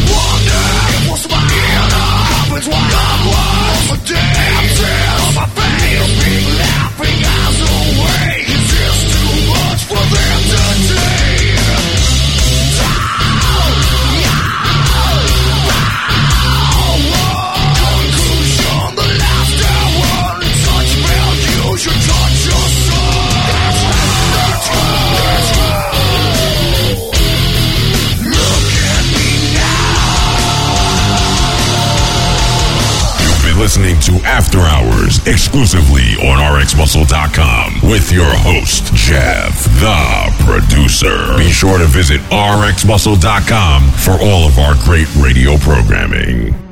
Listening to After Hours exclusively on RxMuscle.com with your host, Jeff, the producer. Be sure to visit RxMuscle.com for all of our great radio programming.